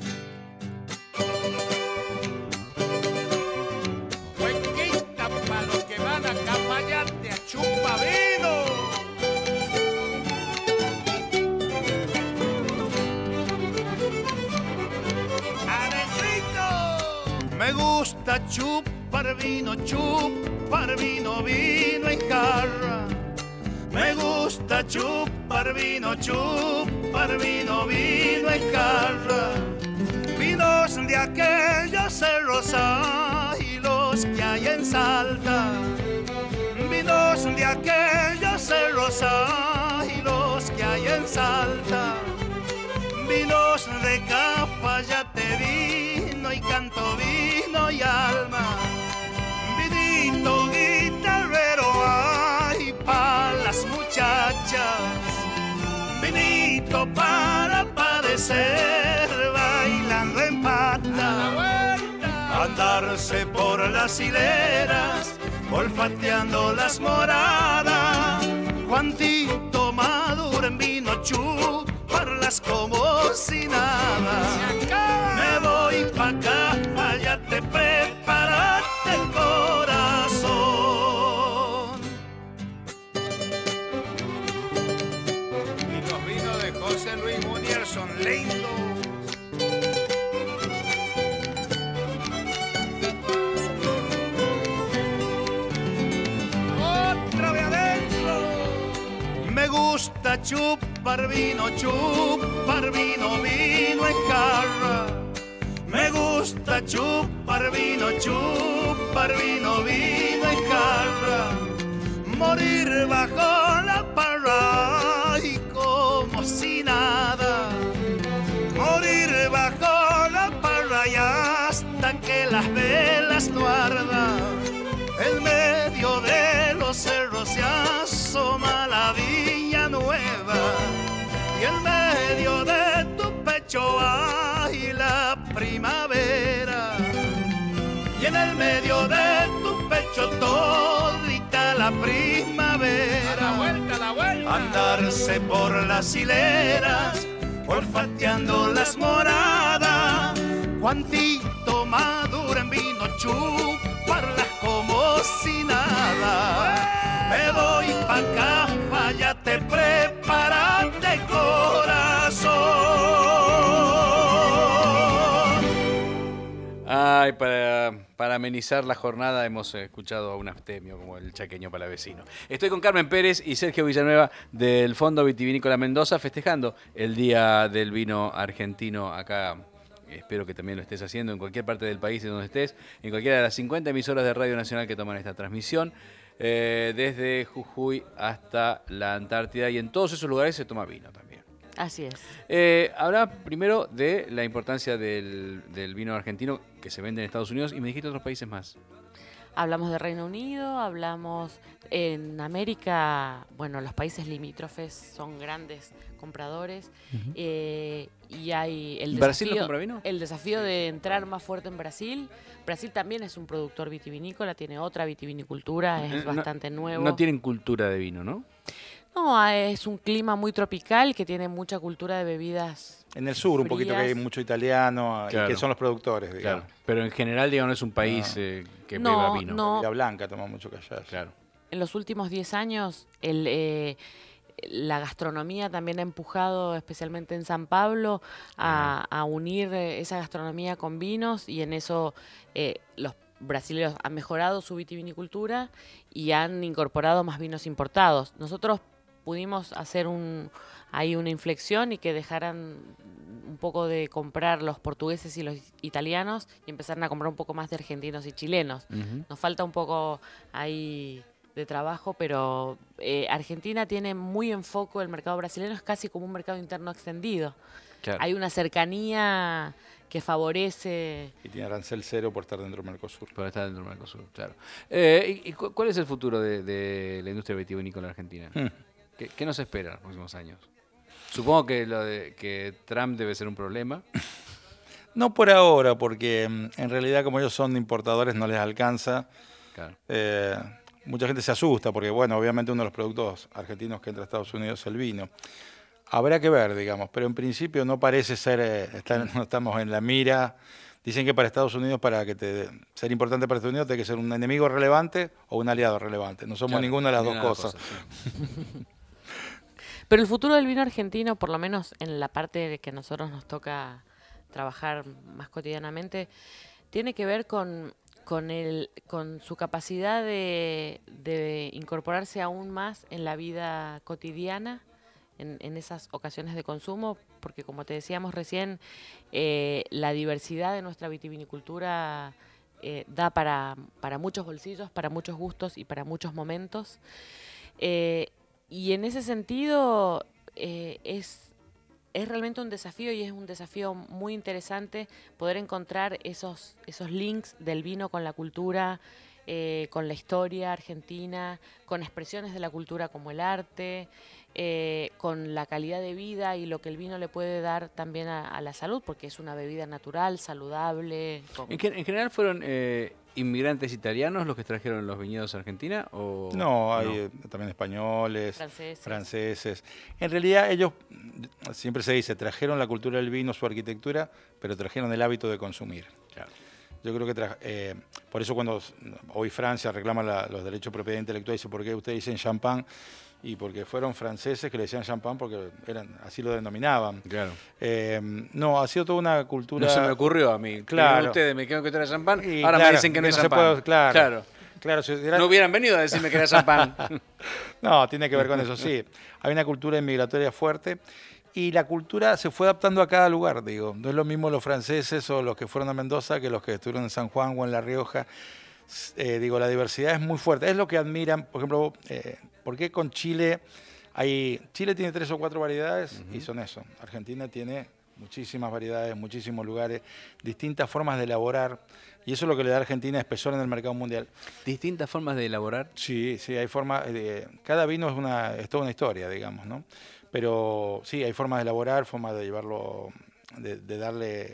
Cuenquita pa' los que van a Capayate a chupa vino. ¡Aregrito! Me gusta chupar vino, chupar vino, vino en jarra. Me gusta chupar vino, chupar vino, vino en jarra. Vinos de aquellos cerros y los que hay en Salta. Vinos de aquellos cerros y los que hay en Salta. Vinos de Capayate, vino y canto, vino y alma. Vinito guitarrero, ay, pa' las muchachas. Vinito para padecer bailando en pata. Andarse por por las hileras, olfateando las moradas. Juantito maduro en vino, chuparlas como si nada. Me voy pa' acá, váyate, prepárate el corazón. Y los vinos de José Luis Munier son lindos. Me gusta chupar vino, chupar vino, vino en jarra. Me gusta chupar vino, chupar vino, vino en jarra. Morir bajo la parra y como si nada. Morir bajo la parra y hasta que las velas no ardan. En medio de los cerros se asoma la Villa Nueva y en medio de tu pecho hay la primavera y en el medio de tu pecho todita la primavera. A la vuelta, a la vuelta. Andarse por las hileras, olfateando las moradas. Juantito maduro en vino, chuparlas como si nada. Me voy pa' acá, váyate, prepárate corazón. Ay, para, para amenizar la jornada hemos escuchado a un abstemio como el chaqueño palavecino. Estoy con Carmen Pérez y Sergio Villanueva del Fondo Vitivinícola Mendoza festejando el Día del Vino Argentino acá. Espero que también lo estés haciendo en cualquier parte del país en donde estés, en cualquiera de las cincuenta emisoras de Radio Nacional que toman esta transmisión, eh, desde Jujuy hasta la Antártida, y en todos esos lugares se toma vino también. Así es. Eh, hablaba primero de la importancia del, del vino argentino que se vende en Estados Unidos y me dijiste otros países más. Hablamos de Reino Unido, hablamos en América, bueno, los países limítrofes son grandes compradores. Uh-huh. eh, y hay el desafío, ¿Brasil no compra vino? El desafío de entrar más fuerte en Brasil. Brasil también es un productor vitivinícola, tiene otra vitivinicultura, es no, bastante nuevo. No tienen cultura de vino, ¿no? No, es un clima muy tropical que tiene mucha cultura de bebidas. En el sur, frías. Un poquito que hay mucho italiano, claro. y que son los productores, digamos. Claro. Pero en general, digamos, no es un país no. eh, que no, beba vino. No. La Blanca toma mucho callazo. Claro. En los últimos diez años, el, eh, la gastronomía también ha empujado, especialmente en San Pablo, a, a unir esa gastronomía con vinos, y en eso eh, los brasileños han mejorado su vitivinicultura y han incorporado más vinos importados. Nosotros pudimos hacer un ahí una inflexión y que dejaran un poco de comprar los portugueses y los italianos y empezaran a comprar un poco más de argentinos y chilenos. Uh-huh. Nos falta un poco ahí de trabajo, pero eh, Argentina tiene muy en foco el mercado brasileño, es casi como un mercado interno extendido. Claro. Hay una cercanía que favorece... Y tiene arancel cero por estar dentro del Mercosur. Por estar dentro del Mercosur, claro. Eh, ¿Y, y cuál es el futuro de, de la industria vitivinícola argentina? Hmm. ¿Qué, ¿Qué nos espera en los próximos años? Supongo que lo de que Trump debe ser un problema. No por ahora, porque en realidad como ellos son importadores no les alcanza. Claro. Eh, mucha gente se asusta porque, bueno, obviamente uno de los productos argentinos que entra a Estados Unidos es el vino. Habrá que ver, digamos, pero en principio no parece ser, eh, estar, no estamos en la mira. Dicen que para Estados Unidos, para que te, ser importante para Estados Unidos, tiene que ser un enemigo relevante o un aliado relevante. No somos claro, ninguna de las dos cosas. cosas sí. Pero el futuro del vino argentino, por lo menos en la parte que a nosotros nos toca trabajar más cotidianamente, tiene que ver con, con, el, con su capacidad de, de incorporarse aún más en la vida cotidiana, en, en esas ocasiones de consumo, porque como te decíamos recién, eh, la diversidad de nuestra vitivinicultura eh, da para, para muchos bolsillos, para muchos gustos y para muchos momentos. Eh, y en ese sentido eh, es, es realmente un desafío, y es un desafío muy interesante poder encontrar esos, esos links del vino con la cultura, eh, con la historia argentina, con expresiones de la cultura como el arte, eh, con la calidad de vida y lo que el vino le puede dar también a, a la salud, porque es una bebida natural, saludable. En, en general fueron eh, inmigrantes italianos los que trajeron los viñedos a Argentina? O No, hay no? eh, también españoles, Franceses. franceses. En realidad ellos, siempre se dice, trajeron la cultura del vino, su arquitectura, pero trajeron el hábito de consumir. Claro. Yo creo que, tra- eh, por eso cuando hoy Francia reclama la- los derechos de propiedad intelectual, dice, ¿por qué ustedes dicen champán? Y porque fueron franceses que le decían champán porque eran así lo denominaban. Claro. Eh, no, ha sido toda una cultura... No se me ocurrió a mí. Claro. Vienen ustedes, me dijeron que esto era champán, Y ahora claro, me dicen que no es se champán. puede- claro, claro. claro, si era- No hubieran venido a decirme que era champán. No, tiene que ver con eso, sí. Hay una cultura inmigratoria fuerte y la cultura se fue adaptando a cada lugar, digo. No es lo mismo los franceses o los que fueron a Mendoza que los que estuvieron en San Juan o en La Rioja. Eh, digo, la diversidad es muy fuerte. Es lo que admiran, por ejemplo, eh, ¿por qué con Chile hay... Chile tiene tres o cuatro variedades y son eso. Argentina tiene muchísimas variedades, muchísimos lugares, distintas formas de elaborar. Y eso es lo que le da a Argentina espesor en el mercado mundial. ¿Distintas formas de elaborar? Sí, sí, hay formas. Eh, cada vino es, una, es toda una historia, digamos, ¿no? Pero sí, hay formas de elaborar, formas de llevarlo, de, de darle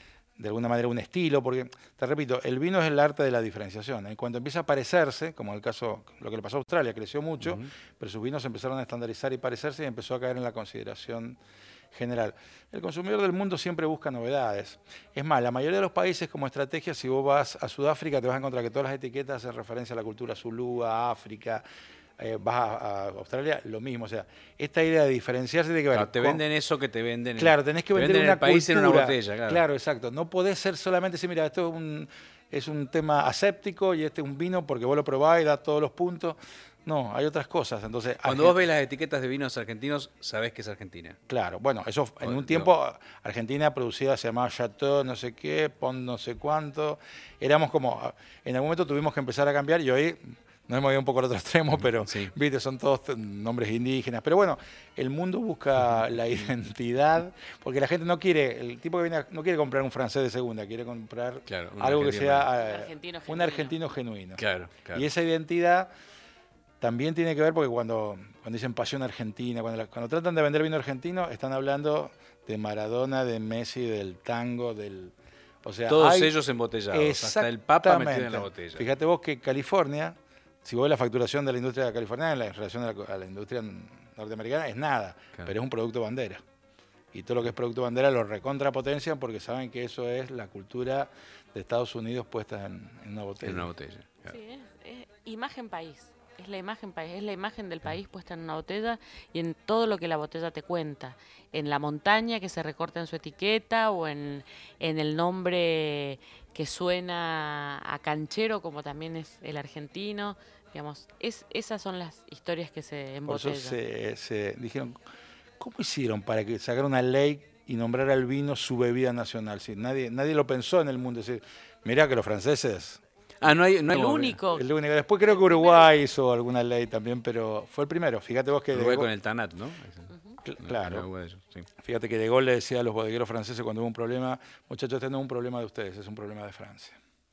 de alguna manera un estilo, porque, te repito, el vino es el arte de la diferenciación. En cuanto empieza a parecerse, como en el caso, lo que le pasó a Australia, creció mucho, uh-huh. pero sus vinos empezaron a estandarizar y parecerse y empezó a caer en la consideración general. El consumidor del mundo siempre busca novedades. Es más, la mayoría de los países como estrategia, si vos vas a Sudáfrica, te vas a encontrar que todas las etiquetas hacen referencia a la cultura zulú, a África. Eh, vas a, a Australia, lo mismo. O sea, esta idea de diferenciarse tiene que ver. Claro, te con, venden eso que te venden. Claro, tenés que vender venden una el país cultura. en una botella. Claro. claro, exacto. No podés ser solamente decir, mira, esto es un, es un tema aséptico y este es un vino porque vos lo probás y da todos los puntos. No, hay otras cosas. Entonces, cuando Argent... vos ves las etiquetas de vinos argentinos, sabés que es Argentina. Claro, bueno, eso en o, un tiempo no. Argentina producida se llamaba Chateau, no sé qué, Pont no sé cuánto. Éramos como, en algún momento tuvimos que empezar a cambiar y hoy nos hemos ido un poco al otro extremo, pero sí. viste, son todos nombres indígenas. Pero bueno, el mundo busca la identidad, porque la gente no quiere, el tipo que viene a, no quiere comprar un francés de segunda, quiere comprar claro, algo que sea eh, argentino un argentino genuino. Claro, claro. Y esa identidad también tiene que ver porque cuando, cuando dicen pasión argentina, cuando, la, cuando tratan de vender vino argentino, están hablando de Maradona, de Messi, del tango, del... O sea, todos hay, ellos embotellados, hasta el Papa metido en la botella. Fíjate vos que California, si vos ves la facturación de la industria californiana en relación a la, a la industria norteamericana, es nada, claro. pero es un producto bandera. Y todo lo que es producto bandera lo recontrapotencian porque saben que eso es la cultura de Estados Unidos puesta en, en una botella. En una botella, claro. Sí, es, es imagen país. Es la imagen país, es la imagen del país puesta en una botella y en todo lo que la botella te cuenta. En la montaña que se recorta en su etiqueta o en, en el nombre que suena a canchero, como también es el argentino. Digamos, es, esas son las historias que se embotellan. Por eso se, se dijeron, ¿cómo hicieron para que sacar una ley y nombrar al vino su bebida nacional? Si nadie, nadie lo pensó en el mundo. Es decir, mirá que los franceses... Ah, no hay, no hay el único. El único. Después creo que Uruguay hizo alguna ley también, pero fue el primero. Fíjate vos que... Uruguay de con el Tanat, ¿no? Uh-huh. Claro. No, no, sí. Fíjate que De Gaulle le decía a los bodegueros franceses cuando hubo un problema, muchachos, este no es un problema de ustedes, es un problema de Francia.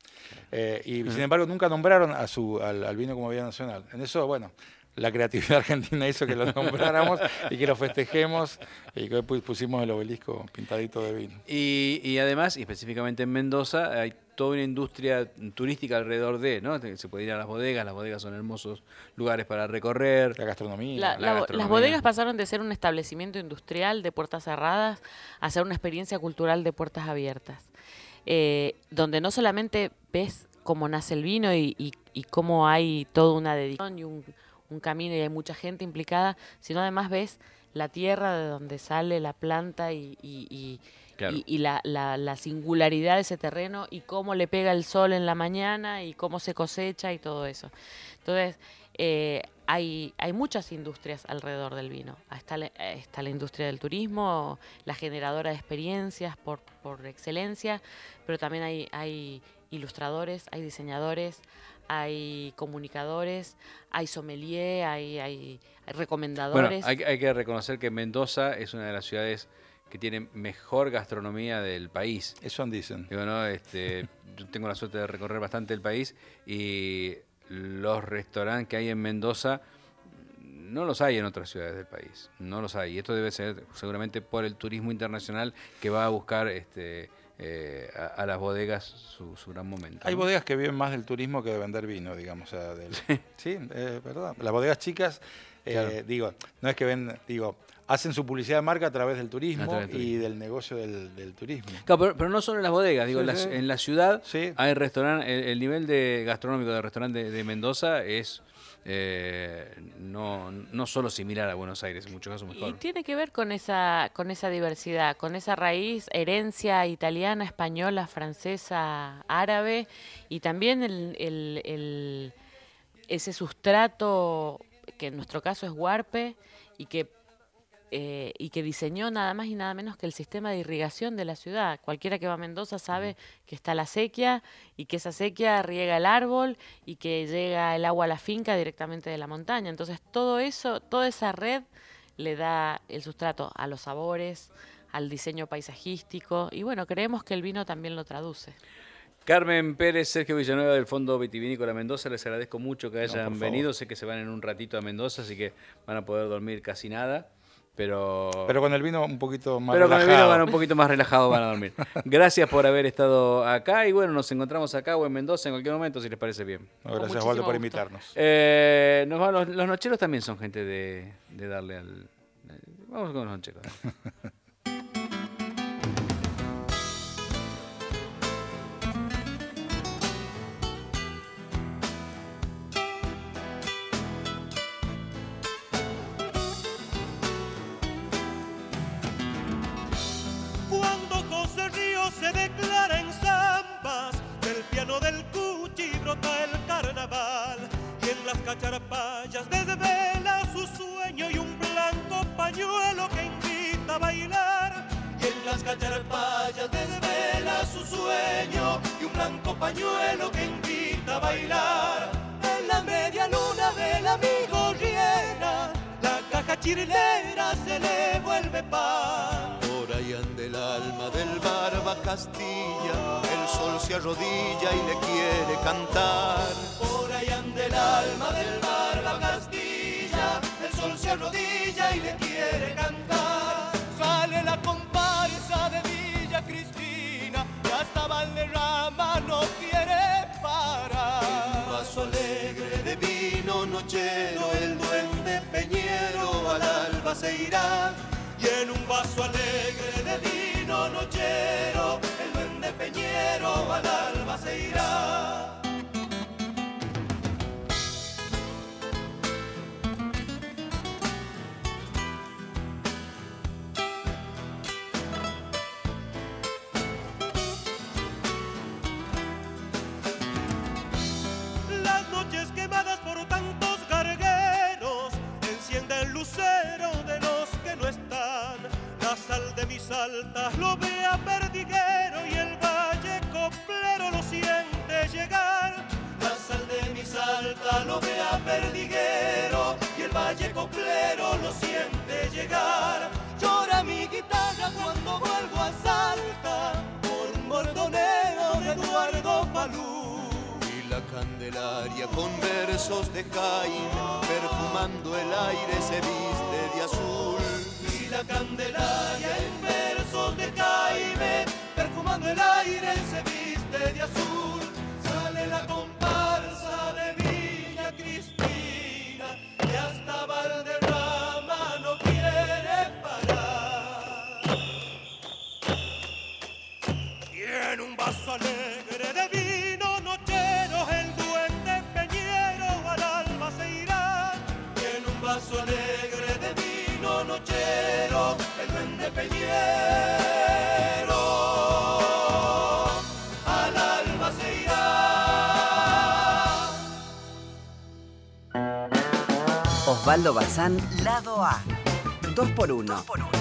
Eh, y uh-huh. sin embargo nunca nombraron a su, al, al vino como bebida nacional. En eso, bueno, la creatividad argentina hizo que lo nombráramos y que lo festejemos y que hoy pusimos el obelisco pintadito de vino. Y, y además, y específicamente en Mendoza, hay toda una industria turística alrededor de, ¿no? Se puede ir a las bodegas, las bodegas son hermosos lugares para recorrer. La gastronomía. La, la la, gastronomía. Las bodegas pasaron de ser un establecimiento industrial de puertas cerradas a ser una experiencia cultural de puertas abiertas, eh, donde no solamente ves cómo nace el vino y, y, y cómo hay toda una dedicación y un, un camino y hay mucha gente implicada, sino además ves la tierra de donde sale la planta y, y, y Claro. Y, y la, la, la singularidad de ese terreno y cómo le pega el sol en la mañana y cómo se cosecha y todo eso. Entonces, eh, hay, hay muchas industrias alrededor del vino. Está la, está la industria del turismo, la generadora de experiencias por, por excelencia, pero también hay, hay ilustradores, hay diseñadores, hay comunicadores, hay sommelier, hay, hay, hay recomendadores. Bueno, hay, hay que reconocer que Mendoza es una de las ciudades que tiene mejor gastronomía del país. Eso dicen. Digo, ¿no? este, yo tengo la suerte de recorrer bastante el país y los restaurantes que hay en Mendoza no los hay en otras ciudades del país. No los hay. Y esto debe ser seguramente por el turismo internacional que va a buscar este, eh, a, a las bodegas su, su gran momento. Hay ¿no? bodegas que viven más del turismo que de vender vino, digamos. O sea, del, sí, eh, verdad. Las bodegas chicas, eh, Claro. digo, no es que ven, digo, hacen su publicidad de marca a través del turismo, A través del turismo. y del negocio del, del turismo. Claro, pero, pero no solo en las bodegas, digo, Sí, en, la, sí. en la ciudad Sí. hay restaurantes, el, el nivel de gastronómico del restaurante de, de Mendoza es eh, no, no solo similar a Buenos Aires, en muchos casos mejor. Y tiene que ver con esa, con esa diversidad, con esa raíz, herencia italiana, española, francesa, árabe, y también el, el- el- ese sustrato, que en nuestro caso es huarpe, y que, eh, y que diseñó nada más y nada menos que el sistema de irrigación de la ciudad. Cualquiera que va a Mendoza sabe que está la sequía, y que esa sequía riega el árbol, y que llega el agua a la finca directamente de la montaña. Entonces todo eso, toda esa red le da el sustrato a los sabores, al diseño paisajístico, y bueno, creemos que el vino también lo traduce. Carmen Pérez, Sergio Villanueva del Fondo Vitivinícola Mendoza, les agradezco mucho que No, hayan por venido. favor. Sé que se van en un ratito a Mendoza, así que van a poder dormir casi nada, pero... Pero con el vino un poquito más Pero con el relajado. vino van un poquito más relajados, van a dormir. Gracias por haber estado acá y bueno, nos encontramos acá o en Mendoza en cualquier momento, si les parece bien. No, gracias, Waldo, por invitarnos. Eh, nos vamos- los, los nocheros también son gente de, de darle al... Vamos con los nocheros. Cuando José Río se declara en zambas, del piano del cuchi brota el carnaval, y en las cacharpayas desvela su sueño y un blanco pañuelo que invita a bailar. Y en las cacharpayas desvela su sueño y un blanco pañuelo que invita a bailar. En la media luna del amigo Riera, la caja chirlera se le vuelve pan. Por ahí anda el alma del barba Castilla, el sol se arrodilla y le quiere cantar. Por ahí anda el alma del barba Castilla, el sol se arrodilla y le quiere cantar. Sale la comparsa de Villa Cristina, y hasta Valderrama no quiere parar. Un vaso alegre de vino nochero, el duende peñero al alba se irá. Y en un vaso alegre de vino nochero, el duende peñero al alba se irá. Las noches quemadas por tantos gargueros enciende el lucero de los que no están. La sal de mis altas lo ve a perdiguero y el valle coplero lo siente llegar. La sal de mis altas lo ve a perdiguero y el valle coplero lo siente llegar. Llora mi guitarra cuando vuelvo a Salta por un bordoneo de Eduardo Falú. Y la Candelaria con versos de Jaime, perfumando el aire se viste de azul. Y la Candelaria en versos de Jaime, perfumando el aire se viste de azul. Sale la comparsa de Villa Cristina, y hasta Valderrama no quiere parar. Y en un vaso alegre de vino nochero, el duende peñero al alba se irá. Y en un vaso alegre de vino nochero, el duende peñero al alba se irá. Osvaldo Bazán, lado A. Dos por uno. Dos por uno.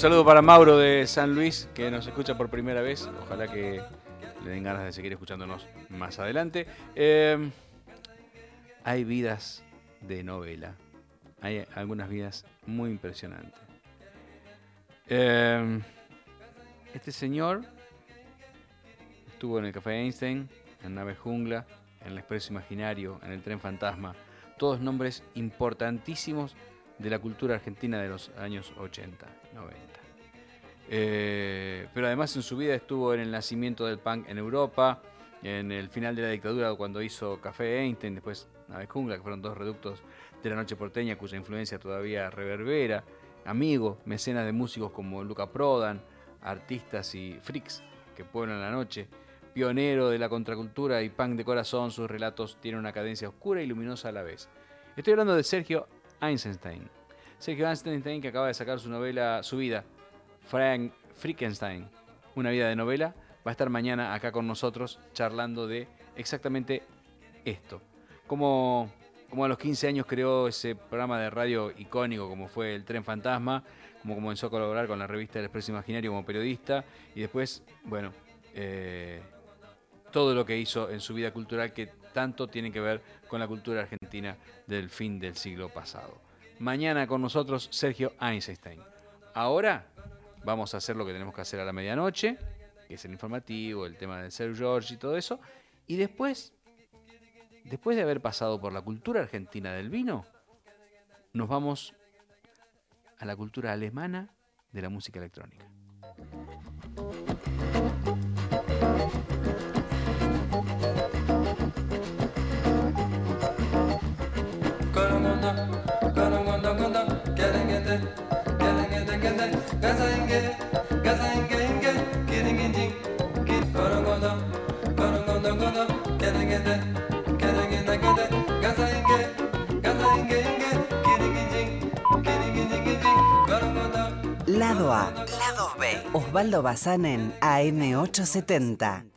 saludo para Mauro de San Luis, que nos escucha por primera vez. Ojalá que le den ganas de seguir escuchándonos más adelante. Eh, hay vidas de novela. Hay algunas vidas muy impresionantes. Eh, este señor estuvo en el Café Einstein, en Nave Jungla, en el Expreso Imaginario, en el Tren Fantasma. Todos nombres importantísimos de la cultura argentina de los años ochenta, noventa. Eh, pero además en su vida estuvo en el nacimiento del punk en Europa, en el final de la dictadura cuando hizo Café Einstein, después Nave Jungla, que fueron dos reductos de la noche porteña cuya influencia todavía reverbera. Amigo, mecenas de músicos como Luca Prodan, artistas y freaks que pueblan la noche. Pionero de la contracultura y punk de corazón, sus relatos tienen una cadencia oscura y luminosa a la vez. Estoy hablando de Sergio Eisenstein. Sergio Eisenstein, que acaba de sacar su novela, su vida, Frank Frankenstein, una vida de novela, va a estar mañana acá con nosotros charlando de exactamente esto. Como, como a los quince años creó ese programa de radio icónico como fue El Tren Fantasma, como comenzó a colaborar con la revista El Expreso Imaginario como periodista y después, bueno, eh, todo lo que hizo en su vida cultural que tanto tiene que ver con la cultura argentina del fin del siglo pasado. Mañana con nosotros Sergio Eisenstein. Ahora vamos a hacer lo que tenemos que hacer a la medianoche, que es el informativo, el tema del Ser George y todo eso. Y después, después de haber pasado por la cultura argentina del vino, nos vamos a la cultura alemana de la música electrónica. Lado A, Lado B. Osvaldo Bazán en A M ochocientos setenta.